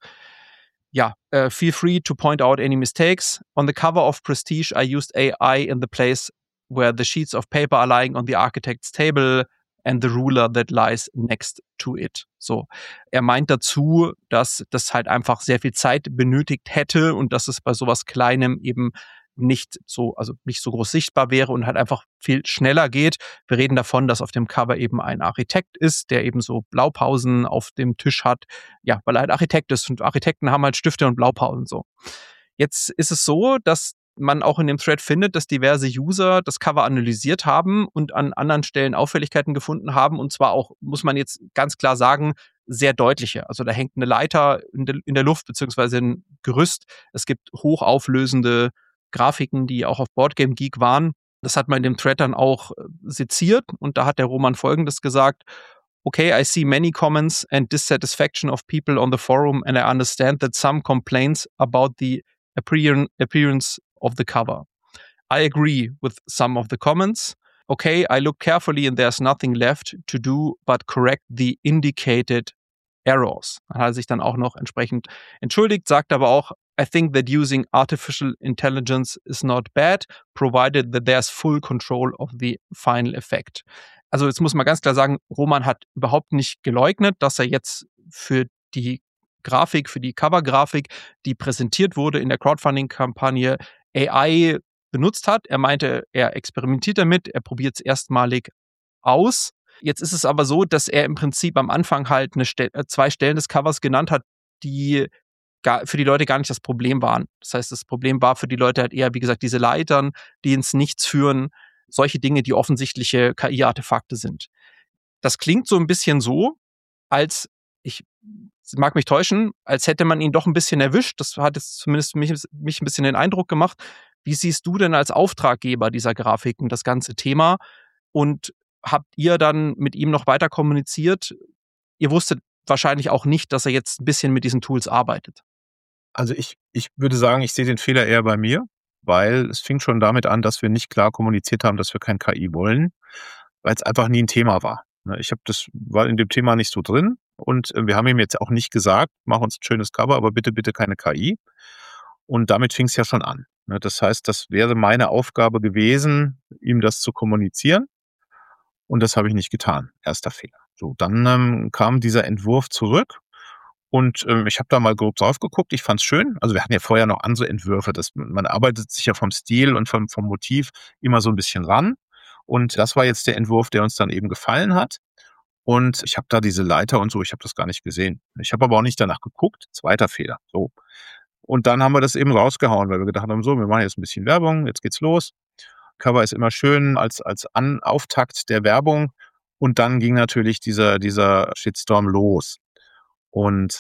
Speaker 3: Yeah, feel free to point out any mistakes. On the cover of Prestige, I used AI in the place where the sheets of paper are lying on the architect's table and the ruler that lies next to it. So, er meint dazu, dass das halt einfach sehr viel Zeit benötigt hätte und dass es bei sowas Kleinem eben nicht so groß sichtbar wäre und halt einfach viel schneller geht. Wir reden davon, dass auf dem Cover eben ein Architekt ist, der eben so Blaupausen auf dem Tisch hat. Ja, weil er halt Architekt ist und Architekten haben halt Stifte und Blaupausen so. Jetzt ist es so, dass man auch in dem Thread findet, dass diverse User das Cover analysiert haben und an anderen Stellen Auffälligkeiten gefunden haben. Und zwar auch, muss man jetzt ganz klar sagen, sehr deutliche. Also da hängt eine Leiter in der Luft, beziehungsweise ein Gerüst. Es gibt hochauflösende Grafiken, die auch auf Boardgame Geek waren. Das hat man in dem Thread dann auch seziert. Und da hat der Roman Folgendes gesagt: Okay, I see many comments and dissatisfaction of people on the forum, and I understand that some complaints about the appearance of the cover. I agree with some of the comments. Okay, I look carefully and there's nothing left to do but correct the indicated errors. Hat er sich dann auch noch entsprechend entschuldigt, sagt aber auch, I think that using artificial intelligence is not bad, provided that there's full control of the final effect. Also jetzt muss man ganz klar sagen, Roman hat überhaupt nicht geleugnet, dass er jetzt für die Grafik, für die Covergrafik, die präsentiert wurde in der Crowdfunding-Kampagne, AI benutzt hat. Er meinte, er experimentiert damit, er probiert es erstmalig aus. Jetzt ist es aber so, dass er im Prinzip am Anfang halt zwei Stellen des Covers genannt hat, die für die Leute gar nicht das Problem waren. Das heißt, das Problem war für die Leute halt eher, wie gesagt, diese Leitern, die ins Nichts führen, solche Dinge, die offensichtliche KI-Artefakte sind. Das klingt so ein bisschen so, als, ich mag mich täuschen, als hätte man ihn doch ein bisschen erwischt. Das hat jetzt zumindest mich ein bisschen den Eindruck gemacht. Wie siehst du denn als Auftraggeber dieser Grafiken das ganze Thema? Und habt ihr dann mit ihm noch weiter kommuniziert? Ihr wusstet wahrscheinlich auch nicht, dass er jetzt ein bisschen mit diesen Tools arbeitet.
Speaker 2: Also ich würde sagen, ich sehe den Fehler eher bei mir, weil es fing schon damit an, dass wir nicht klar kommuniziert haben, dass wir kein KI wollen, weil es einfach nie ein Thema war. Ne, war in dem Thema nicht so drin und, wir haben ihm jetzt auch nicht gesagt: „Mach uns 'n schönes Cover, aber bitte, bitte keine KI." Und damit fing es ja schon an, ne? Das heißt, das wäre meine Aufgabe gewesen, ihm das zu kommunizieren, und das habe ich nicht getan. Erster Fehler. So, dann, kam dieser Entwurf zurück und, ich habe da mal grob drauf geguckt. Ich fand's schön. Also, wir hatten ja vorher noch andere Entwürfe. Man arbeitet sich ja vom Stil und vom Motiv immer so ein bisschen ran. Und das war jetzt der Entwurf, der uns dann eben gefallen hat. Und ich habe da diese Leiter und so, ich habe das gar nicht gesehen. Ich habe aber auch nicht danach geguckt. Zweiter Fehler, so. Und dann haben wir das eben rausgehauen, weil wir gedacht haben: „So, wir machen jetzt ein bisschen Werbung, jetzt geht's los." Cover ist immer schön als Auftakt der Werbung. Und dann ging natürlich dieser Shitstorm los. Und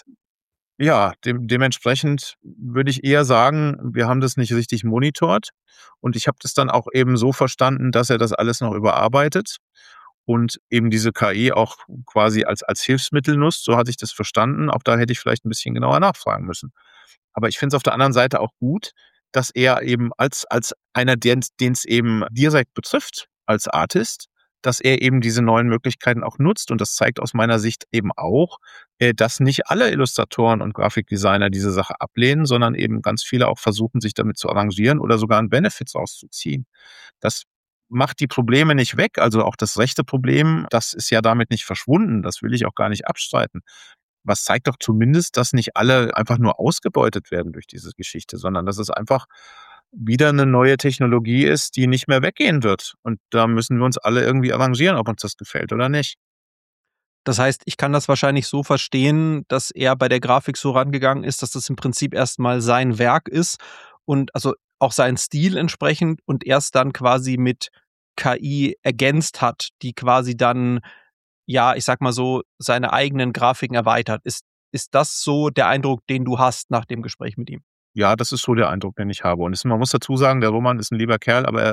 Speaker 2: ja, dementsprechend würde ich eher sagen, wir haben das nicht richtig monitort. Und ich habe das dann auch eben so verstanden, dass er das alles noch überarbeitet und eben diese KI auch quasi als Hilfsmittel nutzt. So hatte ich das verstanden. Auch da hätte ich vielleicht ein bisschen genauer nachfragen müssen. Aber ich finde es auf der anderen Seite auch gut, dass er eben als einer, den es eben direkt betrifft als Artist, dass er eben diese neuen Möglichkeiten auch nutzt. Und das zeigt aus meiner Sicht eben auch, dass nicht alle Illustratoren und Grafikdesigner diese Sache ablehnen, sondern eben ganz viele auch versuchen, sich damit zu arrangieren oder sogar 'n Benefit rauszuziehen. Das macht die Probleme nicht weg. Also, auch das rechte Problem, das ist ja damit nicht verschwunden. Das will ich auch gar nicht abstreiten. Was zeigt doch zumindest, dass nicht alle einfach nur ausgebeutet werden durch diese Geschichte, sondern dass es einfach wieder eine neue Technologie ist, die nicht mehr weggehen wird. Und da müssen wir uns alle irgendwie arrangieren, ob uns das gefällt oder nicht.
Speaker 3: Das heißt, ich kann das wahrscheinlich so verstehen, dass er bei der Grafik so rangegangen ist, dass das im Prinzip erst mal sein Werk ist und also auch sein Stil entsprechend und erst dann quasi mit KI ergänzt hat, die quasi dann, ja, ich sage mal so, seine eigenen Grafiken erweitert. Ist das so der Eindruck, den du hast nach dem Gespräch mit ihm?
Speaker 2: Ja, das ist so der Eindruck, den ich habe. Und man muss dazu sagen, der Roman ist ein lieber Kerl, aber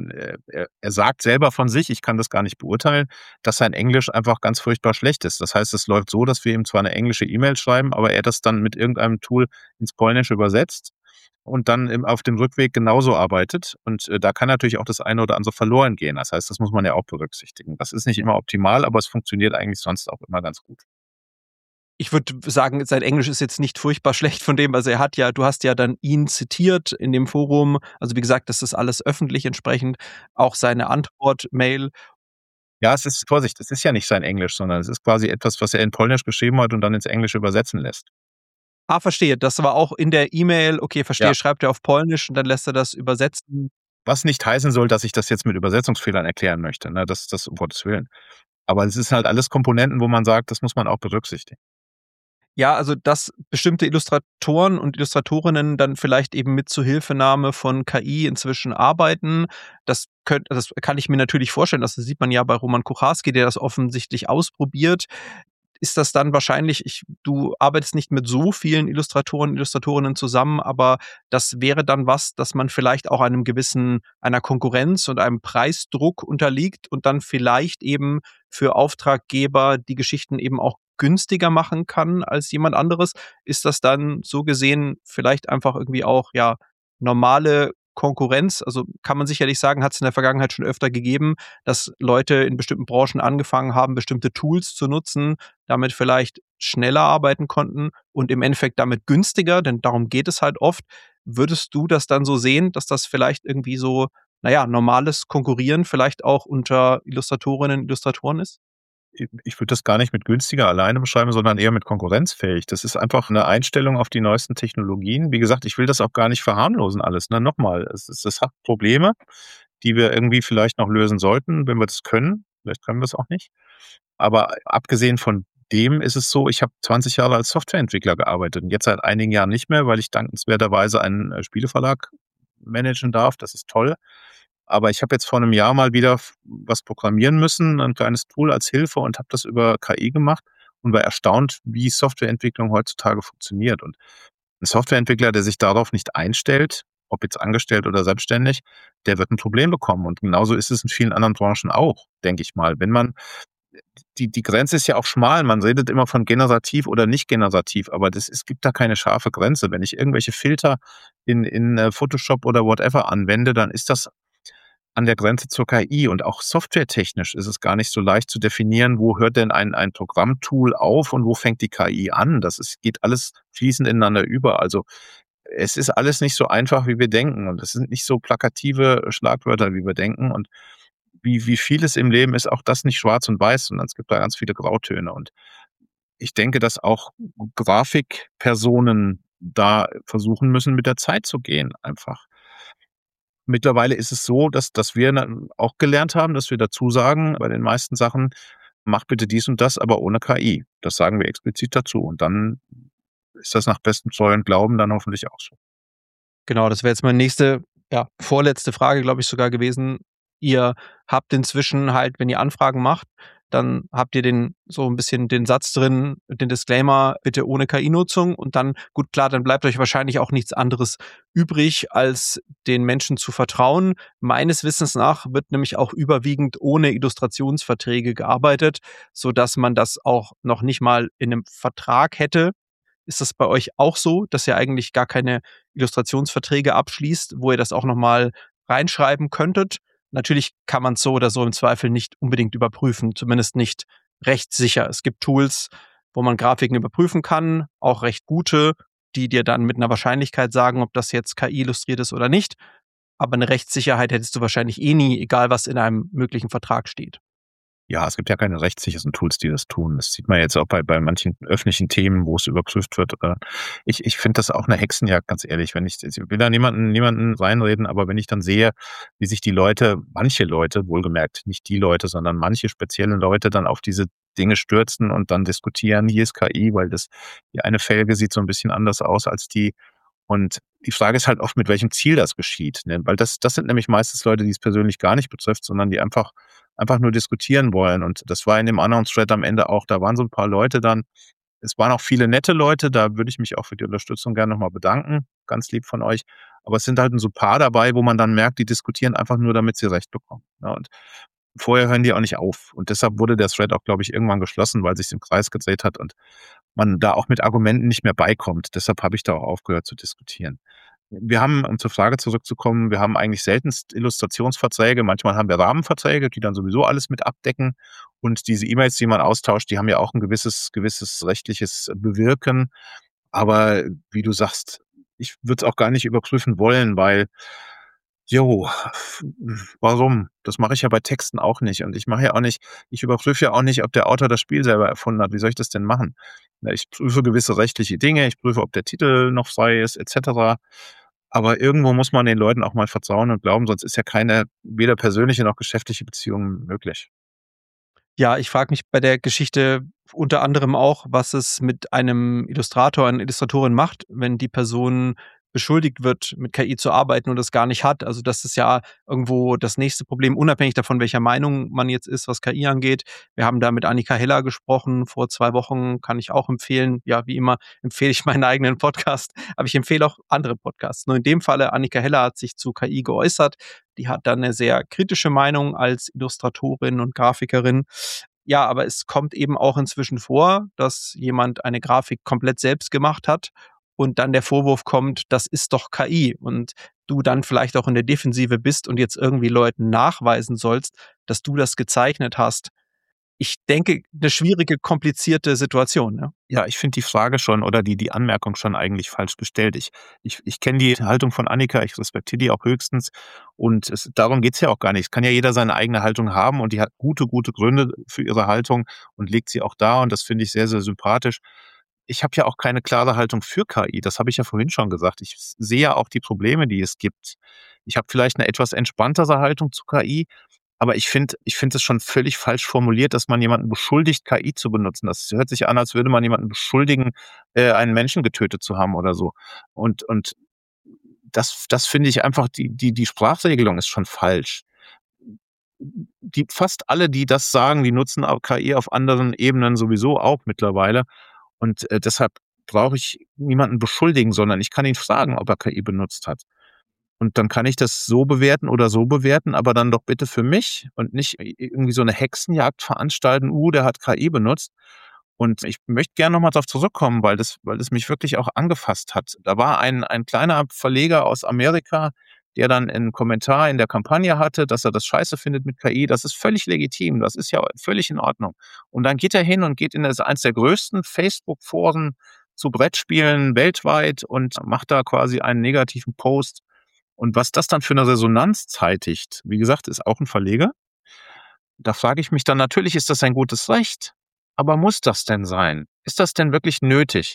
Speaker 2: er sagt selber von sich, ich kann das gar nicht beurteilen, dass sein Englisch einfach ganz furchtbar schlecht ist. Das heißt, es läuft so, dass wir ihm zwar eine englische E-Mail schreiben, aber er das dann mit irgendeinem Tool ins Polnische übersetzt und dann auf dem Rückweg genauso arbeitet. Und, da kann natürlich auch das eine oder andere verloren gehen. Das heißt, das muss man ja auch berücksichtigen. Das ist nicht immer optimal, aber es funktioniert eigentlich sonst auch immer ganz gut.
Speaker 3: Ich würde sagen, sein Englisch ist jetzt nicht furchtbar schlecht von dem, also du hast ja dann ihn zitiert in dem Forum. Also, wie gesagt, das ist alles öffentlich entsprechend, auch seine Antwort-Mail.
Speaker 2: Ja, Vorsicht, es ist ja nicht sein Englisch, sondern es ist quasi etwas, was er in Polnisch geschrieben hat und dann ins Englische übersetzen lässt.
Speaker 3: Ah, verstehe. Das war auch in der E-Mail. Okay,
Speaker 2: Ja.
Speaker 3: verstehe. Schreibt er auf Polnisch und dann lässt er das übersetzen.
Speaker 2: Was nicht heißen soll, dass ich das jetzt mit Übersetzungsfehlern erklären möchte, ne? Das um Gottes Willen. Aber es ist halt alles Komponenten, wo man sagt, das muss man auch berücksichtigen.
Speaker 3: Ja, also, dass bestimmte Illustratoren und Illustratorinnen dann vielleicht eben mit Zuhilfenahme von KI inzwischen arbeiten, das kann ich mir natürlich vorstellen. Das sieht man ja bei Roman Kucharski, der das offensichtlich ausprobiert. Ist das dann wahrscheinlich du arbeitest nicht mit so vielen Illustratoren, Illustratorinnen zusammen, aber das wäre dann was, dass man vielleicht auch einer Konkurrenz und einem Preisdruck unterliegt und dann vielleicht eben für Auftraggeber die Geschichten eben auch günstiger machen kann als jemand anderes. Ist das dann so gesehen vielleicht einfach irgendwie auch, ja, normale Konkurrenz? Also, kann man sicherlich sagen, hat es in der Vergangenheit schon öfter gegeben, dass Leute in bestimmten Branchen angefangen haben, bestimmte Tools zu nutzen, damit vielleicht schneller arbeiten konnten und im Endeffekt damit günstiger, denn darum geht es halt oft. Würdest du das dann so sehen, dass das vielleicht irgendwie so, naja, normales Konkurrieren vielleicht auch unter Illustratorinnen und Illustratoren ist?
Speaker 2: Ich würde das gar nicht mit günstiger alleine beschreiben, sondern eher mit konkurrenzfähig. Das ist einfach eine Einstellung auf die neuesten Technologien. Wie gesagt, ich will das auch gar nicht verharmlosen alles, ne? Nochmal, es hat Probleme, die wir irgendwie vielleicht noch lösen sollten, wenn wir das können. Vielleicht können wir es auch nicht. Aber abgesehen von dem ist es so, ich habe 20 Jahre als Softwareentwickler gearbeitet und jetzt seit einigen Jahren nicht mehr, weil ich dankenswerterweise einen, Spieleverlag managen darf. Das ist toll. Aber ich habe jetzt vor einem Jahr mal wieder was programmieren müssen, ein kleines Tool als Hilfe und habe das über KI gemacht. und war erstaunt, wie Softwareentwicklung heutzutage funktioniert. Und ein Softwareentwickler, der sich darauf nicht einstellt, ob jetzt angestellt oder selbstständig, der wird ein Problem bekommen. Und genauso ist es in vielen anderen Branchen auch, denke ich mal. Wenn man die Grenze ist ja auch schmal. Man redet immer von generativ oder nicht generativ, aber es gibt da keine scharfe Grenze. Wenn ich irgendwelche Filter in Photoshop oder whatever anwende, dann ist das an der Grenze zur KI. Und auch softwaretechnisch ist es gar nicht so leicht zu definieren, wo hört denn ein Programmtool auf und wo fängt die KI an. Geht alles fließend ineinander über. Also es ist alles nicht so einfach, wie wir denken. Und es sind nicht so plakative Schlagwörter, wie wir denken. Und wie vieles im Leben ist auch das nicht schwarz und weiß, sondern es gibt da ganz viele Grautöne. Und ich denke, dass auch Grafikpersonen da versuchen müssen, mit der Zeit zu gehen, einfach. Mittlerweile ist es so, dass wir auch gelernt haben, dass wir dazu sagen, bei den meisten Sachen, mach bitte dies und das, aber ohne KI. Das sagen wir explizit dazu. Und dann ist das nach bestem Willen Glauben dann hoffentlich auch so.
Speaker 3: Genau, das wäre jetzt meine nächste, ja, vorletzte Frage, glaube ich, sogar gewesen. Ihr habt inzwischen halt, wenn ihr Anfragen macht, dann habt ihr so ein bisschen den Satz drin, den Disclaimer, bitte ohne KI-Nutzung und dann, gut, klar, dann bleibt euch wahrscheinlich auch nichts anderes übrig, als den Menschen zu vertrauen. Meines Wissens nach wird nämlich auch überwiegend ohne Illustrationsverträge gearbeitet, sodass man das auch noch nicht mal in einem Vertrag hätte. Ist das bei euch auch so, dass ihr eigentlich gar keine Illustrationsverträge abschließt, wo ihr das auch nochmal reinschreiben könntet? Natürlich kann man es so oder so im Zweifel nicht unbedingt überprüfen, zumindest nicht rechtssicher. Es gibt Tools, wo man Grafiken überprüfen kann, auch recht gute, die dir dann mit einer Wahrscheinlichkeit sagen, ob das jetzt KI illustriert ist oder nicht. Aber eine Rechtssicherheit hättest du wahrscheinlich eh nie, egal was in einem möglichen Vertrag steht.
Speaker 2: Ja, es gibt ja keine rechtssicheren Tools, die das tun. Das sieht man jetzt auch bei manchen öffentlichen Themen, wo es überprüft wird. Ich finde das auch eine Hexenjagd, ganz ehrlich. Ich will da niemanden reinreden, aber wenn ich dann sehe, wie sich manche Leute, wohlgemerkt, nicht die Leute, sondern manche spezielle Leute dann auf diese Dinge stürzen und dann diskutieren, hier ist KI, weil die eine Felge sieht so ein bisschen anders aus als die. Und die Frage ist halt oft, mit welchem Ziel das geschieht, ne? Weil das sind nämlich meistens Leute, die es persönlich gar nicht betrifft, sondern die einfach nur diskutieren wollen. Und das war in dem anderen Thread am Ende auch, da waren so ein paar Leute dann, es waren auch viele nette Leute, da würde ich mich auch für die Unterstützung gerne nochmal bedanken, ganz lieb von euch. Aber es sind halt so ein paar dabei, wo man dann merkt, die diskutieren einfach nur, damit sie Recht bekommen, ne? Und vorher hören die auch nicht auf. Und deshalb wurde der Thread auch, glaube ich, irgendwann geschlossen, weil sich im Kreis gedreht hat und man da auch mit Argumenten nicht mehr beikommt. Deshalb habe ich da auch aufgehört zu diskutieren. Wir haben, um zur Frage zurückzukommen, wir haben eigentlich seltenst Illustrationsverträge. Manchmal haben wir Rahmenverträge, die dann sowieso alles mit abdecken. Und diese E-Mails, die man austauscht, die haben ja auch ein gewisses rechtliches Bewirken. Aber wie du sagst, ich würde es auch gar nicht überprüfen wollen, weil warum? Das mache ich ja bei Texten auch nicht. Und ich überprüfe ja auch nicht, ob der Autor das Spiel selber erfunden hat. Wie soll ich das denn machen? Na, ich prüfe gewisse rechtliche Dinge, ich prüfe, ob der Titel noch frei ist, etc. Aber irgendwo muss man den Leuten auch mal vertrauen und glauben, sonst ist ja keine weder persönliche noch geschäftliche Beziehung möglich.
Speaker 3: Ja, ich frage mich bei der Geschichte unter anderem auch, was es mit einem Illustrator, einer Illustratorin macht, wenn die Person beschuldigt wird, mit KI zu arbeiten und das gar nicht hat. Also das ist ja irgendwo das nächste Problem, unabhängig davon, welcher Meinung man jetzt ist, was KI angeht. Wir haben da mit Annika Heller gesprochen vor 2 Wochen, kann ich auch empfehlen. Ja, wie immer empfehle ich meinen eigenen Podcast, aber ich empfehle auch andere Podcasts. Nur in dem Falle, Annika Heller hat sich zu KI geäußert. Die hat dann eine sehr kritische Meinung als Illustratorin und Grafikerin. Ja, aber es kommt eben auch inzwischen vor, dass jemand eine Grafik komplett selbst gemacht hat und dann der Vorwurf kommt, das ist doch KI und du dann vielleicht auch in der Defensive bist und jetzt irgendwie Leuten nachweisen sollst, dass du das gezeichnet hast. Ich denke, eine schwierige, komplizierte Situation, ne?
Speaker 2: Ja, ich finde die Frage schon oder die Anmerkung schon eigentlich falsch gestellt. Ich kenne die Haltung von Annika, ich respektiere die auch höchstens. Und darum geht's ja auch gar nicht. Es kann ja jeder seine eigene Haltung haben und die hat gute Gründe für ihre Haltung und legt sie auch dar. Und das finde ich sehr, sehr sympathisch. Ich habe ja auch keine klare Haltung für KI. Das habe ich ja vorhin schon gesagt. Ich sehe ja auch die Probleme, die es gibt. Ich habe vielleicht eine etwas entspanntere Haltung zu KI. Aber ich finde es schon völlig falsch formuliert, dass man jemanden beschuldigt, KI zu benutzen. Das hört sich an, als würde man jemanden beschuldigen, einen Menschen getötet zu haben oder so. Und das finde ich einfach, die Sprachregelung ist schon falsch. die fast alle, die das sagen, die nutzen auch KI auf anderen Ebenen sowieso auch mittlerweile. Und deshalb brauche ich niemanden beschuldigen, sondern ich kann ihn fragen, ob er KI benutzt hat. Und dann kann ich das so bewerten oder so bewerten, aber dann doch bitte für mich und nicht irgendwie so eine Hexenjagd veranstalten, der hat KI benutzt. Und ich möchte gerne noch mal darauf zurückkommen, weil das mich wirklich auch angefasst hat. Da war ein kleiner Verleger aus Amerika, der dann einen Kommentar in der Kampagne hatte, dass er das scheiße findet mit KI. Das ist völlig legitim, das ist ja völlig in Ordnung. Und dann geht er hin und geht in eins der größten Facebook-Foren zu Brettspielen weltweit und macht da quasi einen negativen Post. Und was das dann für eine Resonanz zeitigt, wie gesagt, ist auch ein Verleger. Da frage ich mich dann, natürlich ist das ein gutes Recht, aber muss das denn sein? Ist das denn wirklich nötig?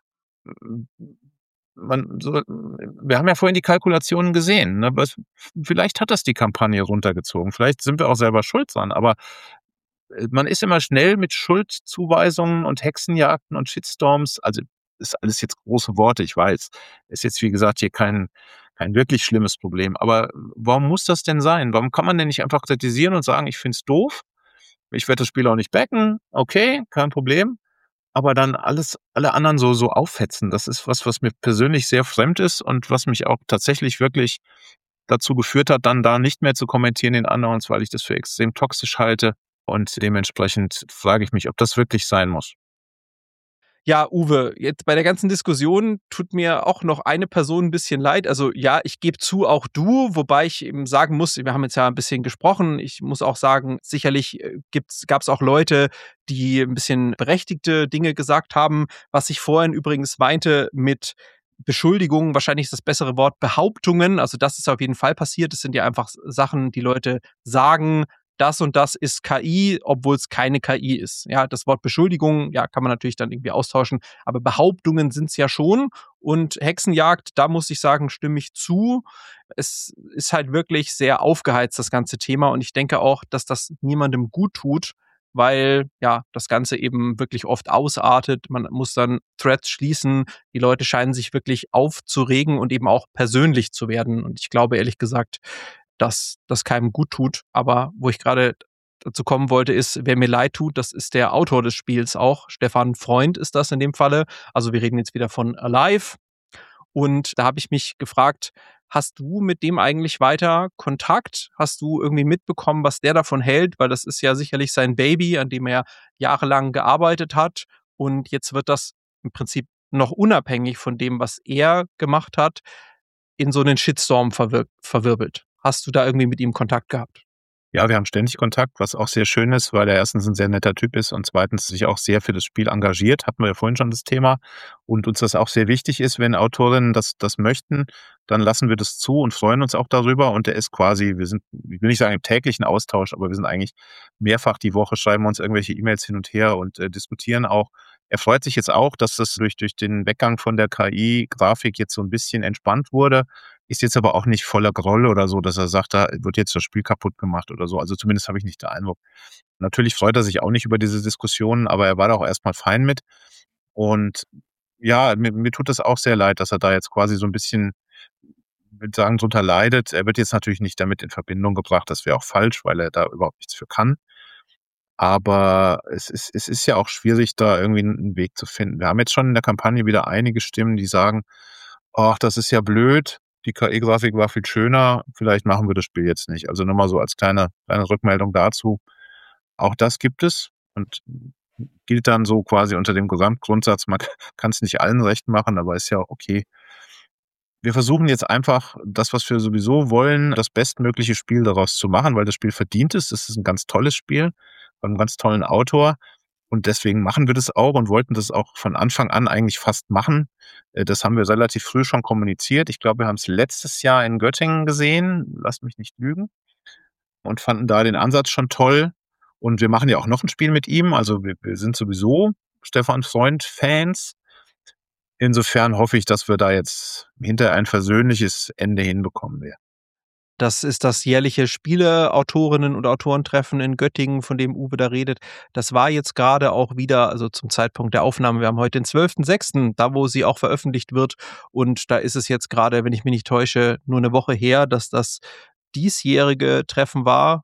Speaker 2: Wir haben ja vorhin die Kalkulationen gesehen. Ne? Vielleicht hat das die Kampagne runtergezogen. Vielleicht sind wir auch selber schuld dran. Aber man ist immer schnell mit Schuldzuweisungen und Hexenjagden und Shitstorms. Also ist alles jetzt große Worte, ich weiß. Ist jetzt, wie gesagt, hier kein wirklich schlimmes Problem. Aber warum muss das denn sein? Warum kann man denn nicht einfach kritisieren und sagen, ich finde es doof? Ich werde das Spiel auch nicht backen. Okay, kein Problem. Aber dann alle anderen so aufhetzen, das ist was mir persönlich sehr fremd ist und was mich auch tatsächlich wirklich dazu geführt hat, dann da nicht mehr zu kommentieren in Unknowns, weil ich das für extrem toxisch halte. Und dementsprechend frage ich mich, ob das wirklich sein muss.
Speaker 3: Ja, Uwe, jetzt bei der ganzen Diskussion tut mir auch noch eine Person ein bisschen leid. Also ja, ich gebe zu, auch du, wobei ich eben sagen muss, wir haben jetzt ja ein bisschen gesprochen. Ich muss auch sagen, sicherlich gab es auch Leute, die ein bisschen berechtigte Dinge gesagt haben. Was ich vorhin übrigens meinte mit Beschuldigungen, wahrscheinlich ist das bessere Wort Behauptungen. Also das ist auf jeden Fall passiert. Das sind ja einfach Sachen, die Leute sagen, das und das ist KI, obwohl es keine KI ist. Ja, das Wort Beschuldigung, ja, kann man natürlich dann irgendwie austauschen, aber Behauptungen sind es ja schon. Und Hexenjagd, da muss ich sagen, stimme ich zu. Es ist halt wirklich sehr aufgeheizt, das ganze Thema. Und ich denke auch, dass das niemandem gut tut, weil ja das Ganze eben wirklich oft ausartet. Man muss dann Threads schließen. Die Leute scheinen sich wirklich aufzuregen und eben auch persönlich zu werden. Und ich glaube ehrlich gesagt, dass das keinem gut tut. Aber wo ich gerade dazu kommen wollte, ist, wer mir leid tut, das ist der Autor des Spiels auch. Stefan Freund ist das in dem Falle. Also wir reden jetzt wieder von Alive. Und da habe ich mich gefragt, hast du mit dem eigentlich weiter Kontakt? Hast du irgendwie mitbekommen, was der davon hält? Weil das ist ja sicherlich sein Baby, an dem er jahrelang gearbeitet hat. Und jetzt wird das im Prinzip noch unabhängig von dem, was er gemacht hat, in so einen Shitstorm verwirbelt. Hast du da irgendwie mit ihm Kontakt gehabt?
Speaker 2: Ja, wir haben ständig Kontakt, was auch sehr schön ist, weil er erstens ein sehr netter Typ ist und zweitens sich auch sehr für das Spiel engagiert. Hatten wir ja vorhin schon das Thema. Und uns das auch sehr wichtig ist, wenn Autorinnen das möchten, dann lassen wir das zu und freuen uns auch darüber. Und er ist quasi, wir sind, ich will nicht sagen im täglichen Austausch, aber wir sind eigentlich mehrfach die Woche, schreiben wir uns irgendwelche E-Mails hin und her und diskutieren auch. Er freut sich jetzt auch, dass das durch den Weggang von der KI-Grafik jetzt so ein bisschen entspannt wurde. Ist jetzt aber auch nicht voller Groll oder so, dass er sagt, da wird jetzt das Spiel kaputt gemacht oder so. Also zumindest habe ich nicht den Eindruck. Natürlich freut er sich auch nicht über diese Diskussionen, aber er war da auch erstmal fein mit. Und ja, mir tut das auch sehr leid, dass er da jetzt quasi so ein bisschen, ich würde sagen, drunter leidet. Er wird jetzt natürlich nicht damit in Verbindung gebracht, das wäre auch falsch, weil er da überhaupt nichts für kann. Aber es ist ja auch schwierig, da irgendwie einen Weg zu finden. Wir haben jetzt schon in der Kampagne wieder einige Stimmen, die sagen, ach, das ist ja blöd, die KI-Grafik war viel schöner, vielleicht machen wir das Spiel jetzt nicht. Also nur mal so als kleine Rückmeldung dazu. Auch das gibt es und gilt dann so quasi unter dem Gesamtgrundsatz, man kann es nicht allen recht machen, aber ist ja okay. Wir versuchen jetzt einfach, das, was wir sowieso wollen, das bestmögliche Spiel daraus zu machen, weil das Spiel verdient ist. Es ist ein ganz tolles Spiel von einem ganz tollen Autor. Und deswegen machen wir das auch und wollten das auch von Anfang an eigentlich fast machen. Das haben wir relativ früh schon kommuniziert. Ich glaube, wir haben es letztes Jahr in Göttingen gesehen, lasst mich nicht lügen, und fanden da den Ansatz schon toll. Und wir machen ja auch noch ein Spiel mit ihm. Also wir sind sowieso Stefan Freund-Fans. Insofern hoffe ich, dass wir da jetzt hinterher ein versöhnliches Ende hinbekommen werden.
Speaker 3: Das ist das jährliche Spieleautorinnen- und Autorentreffen in Göttingen, von dem Uwe da redet. Das war jetzt gerade auch wieder, also zum Zeitpunkt der Aufnahme, wir haben heute den 12.06., da wo sie auch veröffentlicht wird. Und da ist es jetzt gerade, wenn ich mich nicht täusche, nur eine Woche her, dass das diesjährige Treffen war.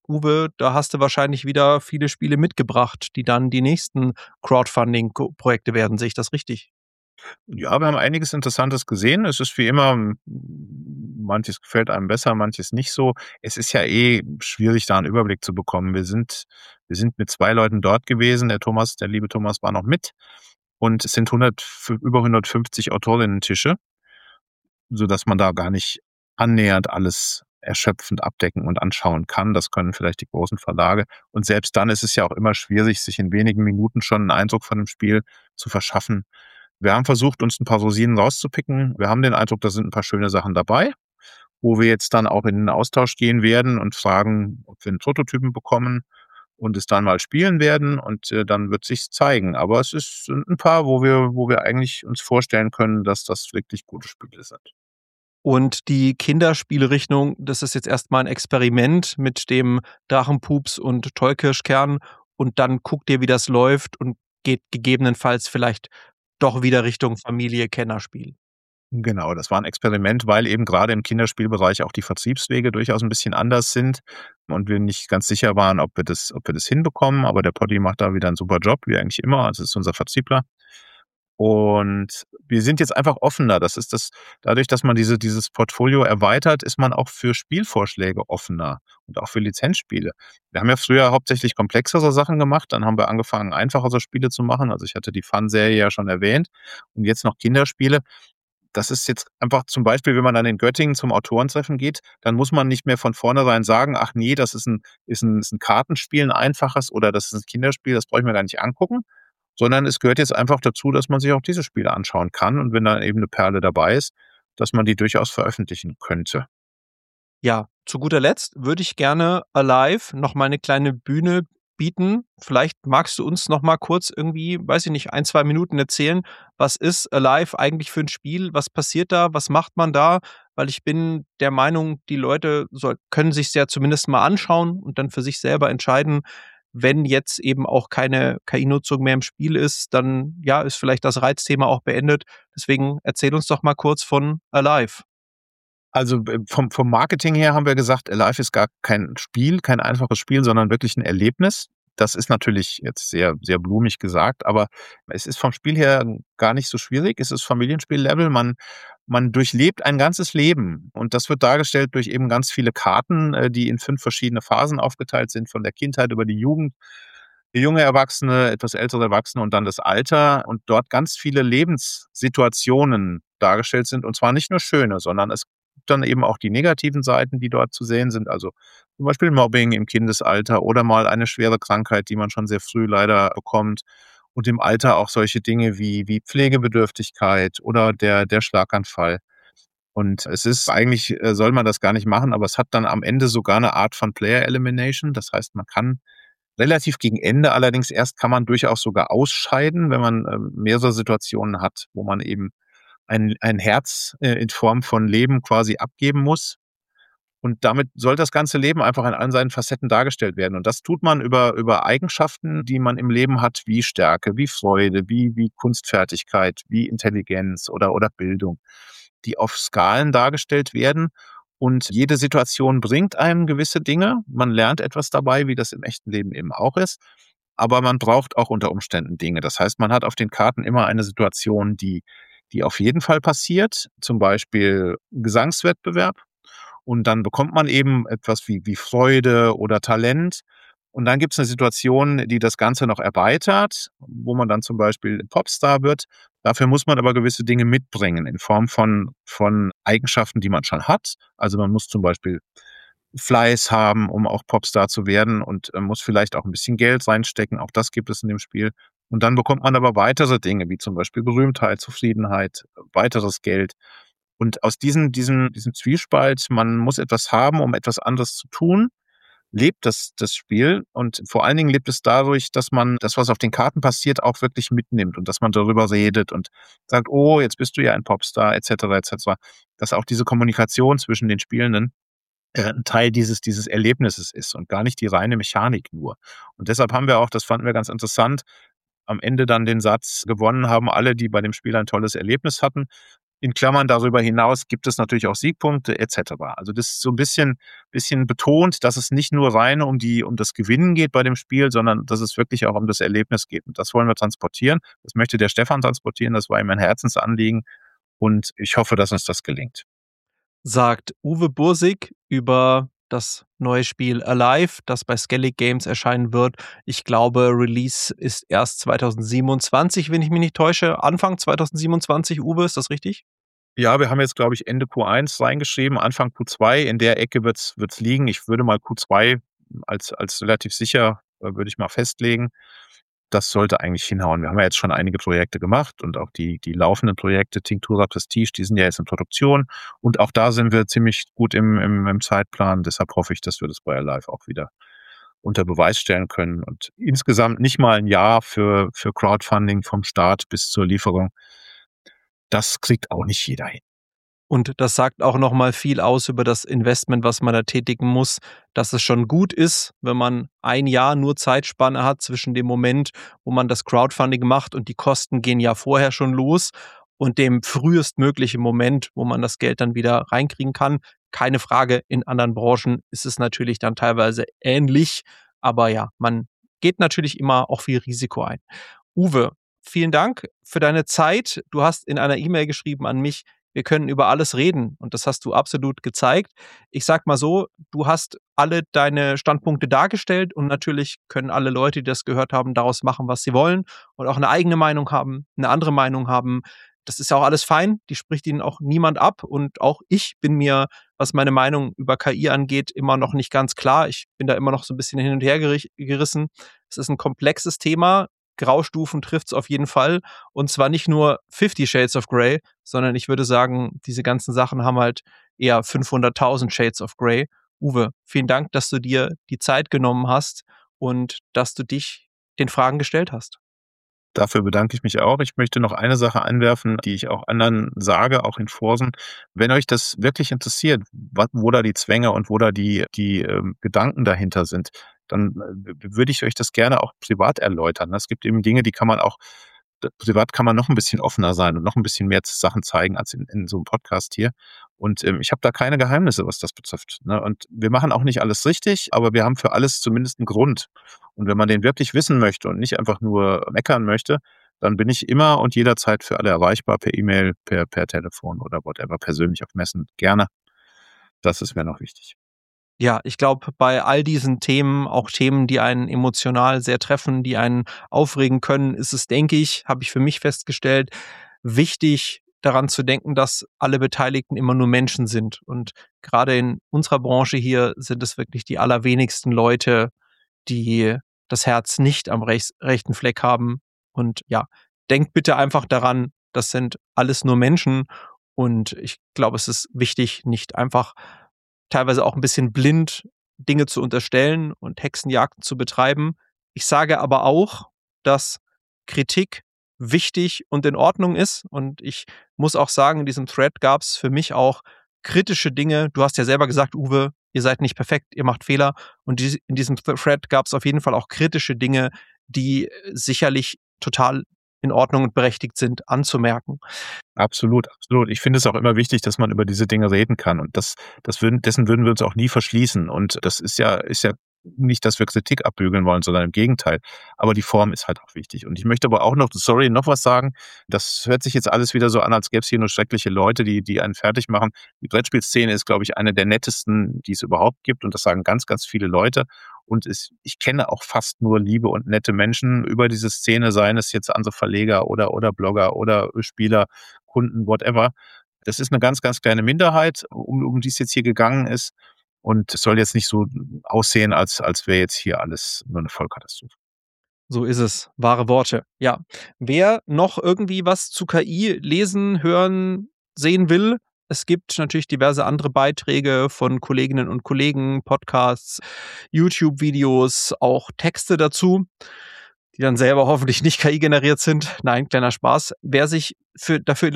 Speaker 3: Uwe, da hast du wahrscheinlich wieder viele Spiele mitgebracht, die dann die nächsten Crowdfunding-Projekte werden. Sehe ich das richtig?
Speaker 2: Ja, wir haben einiges Interessantes gesehen. Es ist wie immer, manches gefällt einem besser, manches nicht so. Es ist ja schwierig, da einen Überblick zu bekommen. Wir sind mit 2 Leuten dort gewesen. Der liebe Thomas war noch mit. Und es sind über 150 Autorinnen-Tische, sodass man da gar nicht annähernd alles erschöpfend abdecken und anschauen kann. Das können vielleicht die großen Verlage. Und selbst dann ist es ja auch immer schwierig, sich in wenigen Minuten schon einen Eindruck von dem Spiel zu verschaffen. Wir haben versucht, uns ein paar Rosinen rauszupicken. Wir haben den Eindruck, da sind ein paar schöne Sachen dabei, wo wir jetzt dann auch in den Austausch gehen werden und fragen, ob wir einen Prototypen bekommen und es dann mal spielen werden und dann wird sich's zeigen. Aber es sind ein paar, wo wir eigentlich uns vorstellen können, dass das wirklich gute Spiele sind.
Speaker 3: Und die Kinderspielrichtung, das ist jetzt erst mal 'n Experiment mit dem Drachenpups und Tollkirschkern und dann guckt ihr, wie das läuft und geht gegebenenfalls vielleicht doch wieder Richtung Familie-Kennerspiel.
Speaker 2: Genau, das war ein Experiment, weil eben gerade im Kinderspielbereich auch die Vertriebswege durchaus ein bisschen anders sind und wir nicht ganz sicher waren, ob wir das hinbekommen. Aber der Poddy macht da wieder einen super Job, wie eigentlich immer. Also, ist unser Vertriebler. Und wir sind jetzt einfach offener. Das ist das Dadurch, dass man dieses Portfolio erweitert, ist man auch für Spielvorschläge offener und auch für Lizenzspiele. Wir haben ja früher hauptsächlich komplexere Sachen gemacht, dann haben wir angefangen, einfachere Spiele zu machen. Also, ich hatte die Fun-Serie ja schon erwähnt und jetzt noch Kinderspiele. Das ist jetzt einfach zum Beispiel, wenn man dann in Göttingen zum Autorentreffen geht, dann muss man nicht mehr von vornherein sagen: „Ach nee, das ist ein Kartenspiel, 'n einfaches oder das ist ein Kinderspiel, das brauche ich mir gar nicht angucken.“ Sondern es gehört jetzt einfach dazu, dass man sich auch diese Spiele anschauen kann und wenn da eben 'ne Perle dabei ist, dass man die durchaus veröffentlichen könnte.
Speaker 3: Ja, zu guter Letzt würde ich gerne Alive noch mal 'ne kleine Bühne bieten. Vielleicht magst du uns noch mal kurz irgendwie, weiß ich nicht, 1, 2 Minuten erzählen, was ist Alive eigentlich für 'n Spiel? Was passiert da? Was macht man da? Weil ich bin der Meinung, die Leute können sich's ja zumindest mal anschauen und dann für sich selber entscheiden, wenn jetzt eben auch keine KI-Nutzung mehr im Spiel ist, dann, ja, ist vielleicht das Reizthema auch beendet. Deswegen erzähl uns doch mal kurz von Alive.
Speaker 2: Also, vom Marketing her haben wir gesagt, Alive ist gar kein Spiel, kein einfaches Spiel, sondern wirklich 'n Erlebnis. Das ist natürlich jetzt sehr, sehr blumig gesagt, aber es ist vom Spiel her gar nicht so schwierig. Es ist Familienspiel-Level. Man durchlebt ein ganzes Leben und das wird dargestellt durch eben ganz viele Karten, die in 5 verschiedene Phasen aufgeteilt sind, von der Kindheit über die Jugend, junge Erwachsene, etwas ältere Erwachsene und dann das Alter und dort ganz viele Lebenssituationen dargestellt sind und zwar nicht nur schöne, sondern es gibt dann eben auch die negativen Seiten, die dort zu sehen sind, also zum Beispiel Mobbing im Kindesalter oder mal eine schwere Krankheit, die man schon sehr früh leider bekommt und im Alter auch solche Dinge wie Pflegebedürftigkeit oder der Schlaganfall. Und es ist eigentlich, soll man das gar nicht machen, aber es hat dann am Ende sogar eine Art von Player Elimination. Das heißt, man kann relativ gegen Ende allerdings erst kann man durchaus sogar ausscheiden, wenn man, mehrere Situationen hat, wo man eben ein Herz, in Form von Leben quasi abgeben muss. Und damit soll das ganze Leben einfach in allen seinen Facetten dargestellt werden. Und das tut man über Eigenschaften, die man im Leben hat, wie Stärke, wie Freude, wie Kunstfertigkeit, wie Intelligenz oder Bildung, die auf Skalen dargestellt werden. Und jede Situation bringt einem gewisse Dinge. Man lernt etwas dabei, wie das im echten Leben eben auch ist. Aber man braucht auch unter Umständen Dinge. Das heißt, man hat auf den Karten immer eine Situation, die auf jeden Fall passiert, zum Beispiel Gesangswettbewerb. Und dann bekommt man eben etwas wie Freude oder Talent. Und dann gibt es eine Situation, die das Ganze noch erweitert, wo man dann zum Beispiel Popstar wird. Dafür muss man aber gewisse Dinge mitbringen in Form von Eigenschaften, die man schon hat. Also, man muss zum Beispiel Fleiß haben, um auch Popstar zu werden und, muss vielleicht auch ein bisschen Geld reinstecken. Auch das gibt es in dem Spiel. Und dann bekommt man aber weitere Dinge, wie zum Beispiel Berühmtheit, Zufriedenheit, weiteres Geld. Und aus diesem Zwiespalt, man muss etwas haben, um etwas anderes zu tun, lebt das Spiel. Und vor allen Dingen lebt es dadurch, dass man das, was auf den Karten passiert, auch wirklich mitnimmt und dass man darüber redet und sagt: „Oh, jetzt bist du ja ein Popstar“, et cetera, et cetera. Dass auch diese Kommunikation zwischen den Spielenden, 'n Teil dieses Erlebnisses ist und gar nicht die reine Mechanik nur. Und deshalb haben wir auch, das fanden wir ganz interessant, am Ende dann den Satz: „Gewonnen haben alle, die bei dem Spiel ein tolles Erlebnis hatten.“ In Klammern darüber hinaus gibt es natürlich auch Siegpunkte etc. Also das ist so ein bisschen betont, dass es nicht nur rein um das Gewinnen geht bei dem Spiel, sondern dass es wirklich auch um das Erlebnis geht. Und das wollen wir transportieren. Das möchte der Stefan transportieren. Das war ihm ein Herzensanliegen. Und ich hoffe, dass uns das gelingt.
Speaker 3: Sagt Uwe Bursig über das neue Spiel Alive, das bei Skellig Games erscheinen wird. Ich glaube, Release ist erst 2027, wenn ich mich nicht täusche. Anfang 2027, Uwe, ist das richtig?
Speaker 2: Ja, wir haben jetzt, glaube ich, Ende Q1 reingeschrieben, Anfang Q2. In der Ecke wird's liegen. Ich würde mal Q2 als relativ sicher, würde ich mal festlegen. Das sollte eigentlich hinhauen. Wir haben ja jetzt schon einige Projekte gemacht und auch die laufenden Projekte, Tinktura Prestige, die sind ja jetzt in Produktion. Und auch da sind wir ziemlich gut im Zeitplan. Deshalb hoffe ich, dass wir das bei Alive auch wieder unter Beweis stellen können. Und insgesamt nicht mal ein Jahr für Crowdfunding vom Start bis zur Lieferung. Das kriegt auch nicht jeder hin.
Speaker 3: Und das sagt auch nochmal viel aus über das Investment, was man da tätigen muss, dass es schon gut ist, wenn man ein Jahr nur Zeitspanne hat zwischen dem Moment, wo man das Crowdfunding macht und die Kosten gehen ja vorher schon los und dem frühestmöglichen Moment, wo man das Geld dann wieder reinkriegen kann. Keine Frage, in anderen Branchen ist es natürlich dann teilweise ähnlich, aber ja, man geht natürlich immer auch viel Risiko ein. Uwe, vielen Dank für deine Zeit. Du hast in einer E-Mail geschrieben an mich, wir können über alles reden und das hast du absolut gezeigt. Ich sag mal so, du hast alle deine Standpunkte dargestellt und natürlich können alle Leute, die das gehört haben, daraus machen, was sie wollen und auch eine eigene Meinung haben, eine andere Meinung haben. Das ist ja auch alles fein, die spricht ihnen auch niemand ab und auch ich bin mir, was meine Meinung über KI angeht, immer noch nicht ganz klar. Ich bin da immer noch so ein bisschen hin und her gerissen. Es ist ein komplexes Thema. Graustufen trifft es auf jeden Fall. Und zwar nicht nur 50 Shades of Grey, sondern ich würde sagen, diese ganzen Sachen haben halt eher 500.000 Shades of Grey. Uwe, vielen Dank, dass du dir die Zeit genommen hast und dass du dich den Fragen gestellt hast.
Speaker 2: Dafür bedanke ich mich auch. Ich möchte noch eine Sache anwerfen, die ich auch anderen sage, auch in Foren. Wenn euch das wirklich interessiert, wo da die Zwänge und wo da die Gedanken dahinter sind, dann würde ich euch das gerne auch privat erläutern. Es gibt eben Dinge, die kann man auch, privat kann man noch ein bisschen offener sein und noch ein bisschen mehr Sachen zeigen als in so einem Podcast hier. Und ich habe da keine Geheimnisse, was das betrifft. Ne? Und wir machen auch nicht alles richtig, aber wir haben für alles zumindest einen Grund. Und wenn man den wirklich wissen möchte und nicht einfach nur meckern möchte, dann bin ich immer und jederzeit für alle erreichbar, per E-Mail, per Telefon oder whatever, persönlich auf Messen. Gerne. Das ist mir noch wichtig.
Speaker 3: Ja, ich glaube, bei all diesen Themen, auch Themen, die einen emotional sehr treffen, die einen aufregen können, ist es, denke ich, habe ich für mich festgestellt, wichtig daran zu denken, dass alle Beteiligten immer nur Menschen sind. Und gerade in unserer Branche hier sind es wirklich die allerwenigsten Leute, die das Herz nicht am rechten Fleck haben. Und ja, denkt bitte einfach daran, das sind alles nur Menschen. Und ich glaube, es ist wichtig, nicht einfach teilweise auch ein bisschen blind Dinge zu unterstellen und Hexenjagden zu betreiben. Ich sage aber auch, dass Kritik wichtig und in Ordnung ist. Und ich muss auch sagen, in diesem Thread gab es für mich auch kritische Dinge. Du hast ja selber gesagt, Uwe, ihr seid nicht perfekt, ihr macht Fehler. Und in diesem Thread gab es auf jeden Fall auch kritische Dinge, die sicherlich total in Ordnung und berechtigt sind, anzumerken.
Speaker 2: Absolut, absolut. Ich finde es auch immer wichtig, dass man über diese Dinge reden kann. Und dessen würden wir uns auch nie verschließen. Und das ist ja nicht, dass wir Kritik abbügeln wollen, sondern im Gegenteil. Aber die Form ist halt auch wichtig. Und ich möchte aber auch noch was sagen. Das hört sich jetzt alles wieder so an, als gäbe es hier nur schreckliche Leute, die einen fertig machen. Die Brettspielszene ist, glaube ich, eine der nettesten, die es überhaupt gibt. Und das sagen ganz, ganz viele Leute. Und ich kenne auch fast nur liebe und nette Menschen über diese Szene, seien es jetzt andere Verleger oder Blogger oder Spieler, Kunden, whatever. Das ist eine ganz, ganz kleine Minderheit, um die es jetzt hier gegangen ist. Und es soll jetzt nicht so aussehen, als wäre jetzt hier alles nur eine Vollkatastrophe.
Speaker 3: So ist es. Wahre Worte. Ja. Wer noch irgendwie was zu KI lesen, hören, sehen will, es gibt natürlich diverse andere Beiträge von Kolleginnen und Kollegen, Podcasts, YouTube-Videos, auch Texte dazu, die dann selber hoffentlich nicht KI-generiert sind. Nein, kleiner Spaß. Wer sich dafür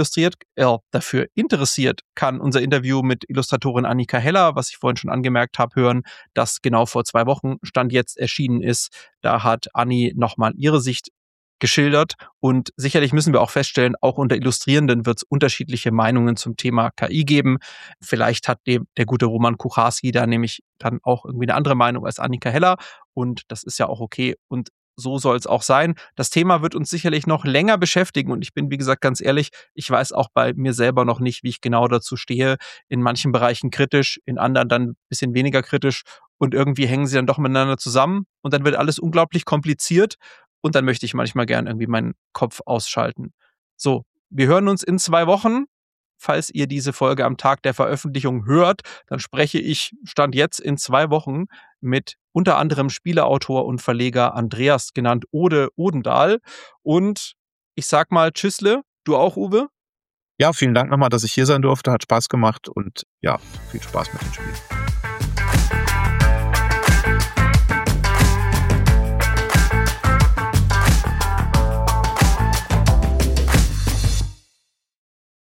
Speaker 3: interessiert, kann unser Interview mit Illustratorin Annika Heller, was ich vorhin schon angemerkt habe, hören, das genau vor 2 Wochen Stand jetzt erschienen ist. Da hat Anni nochmal ihre Sicht geschildert. Und sicherlich müssen wir auch feststellen, auch unter Illustrierenden wird es unterschiedliche Meinungen zum Thema KI geben. Vielleicht hat der gute Roman Kucharski da nämlich dann auch irgendwie eine andere Meinung als Annika Heller. Und das ist ja auch okay. Und so soll es auch sein. Das Thema wird uns sicherlich noch länger beschäftigen. Und ich bin, wie gesagt, ganz ehrlich, ich weiß auch bei mir selber noch nicht, wie ich genau dazu stehe. In manchen Bereichen kritisch, in anderen dann ein bisschen weniger kritisch. Und irgendwie hängen sie dann doch miteinander zusammen. Und dann wird alles unglaublich kompliziert. Und dann möchte ich manchmal gern irgendwie meinen Kopf ausschalten. So, wir hören uns in 2 Wochen. Falls ihr diese Folge am Tag der Veröffentlichung hört, dann spreche ich Stand jetzt in 2 Wochen mit unter anderem Spieleautor und Verleger Andreas, genannt Ode Odendahl. Und ich sag mal Tschüssle, du auch, Uwe?
Speaker 2: Ja, vielen Dank nochmal, dass ich hier sein durfte. Hat Spaß gemacht und ja, viel Spaß mit dem Spiel.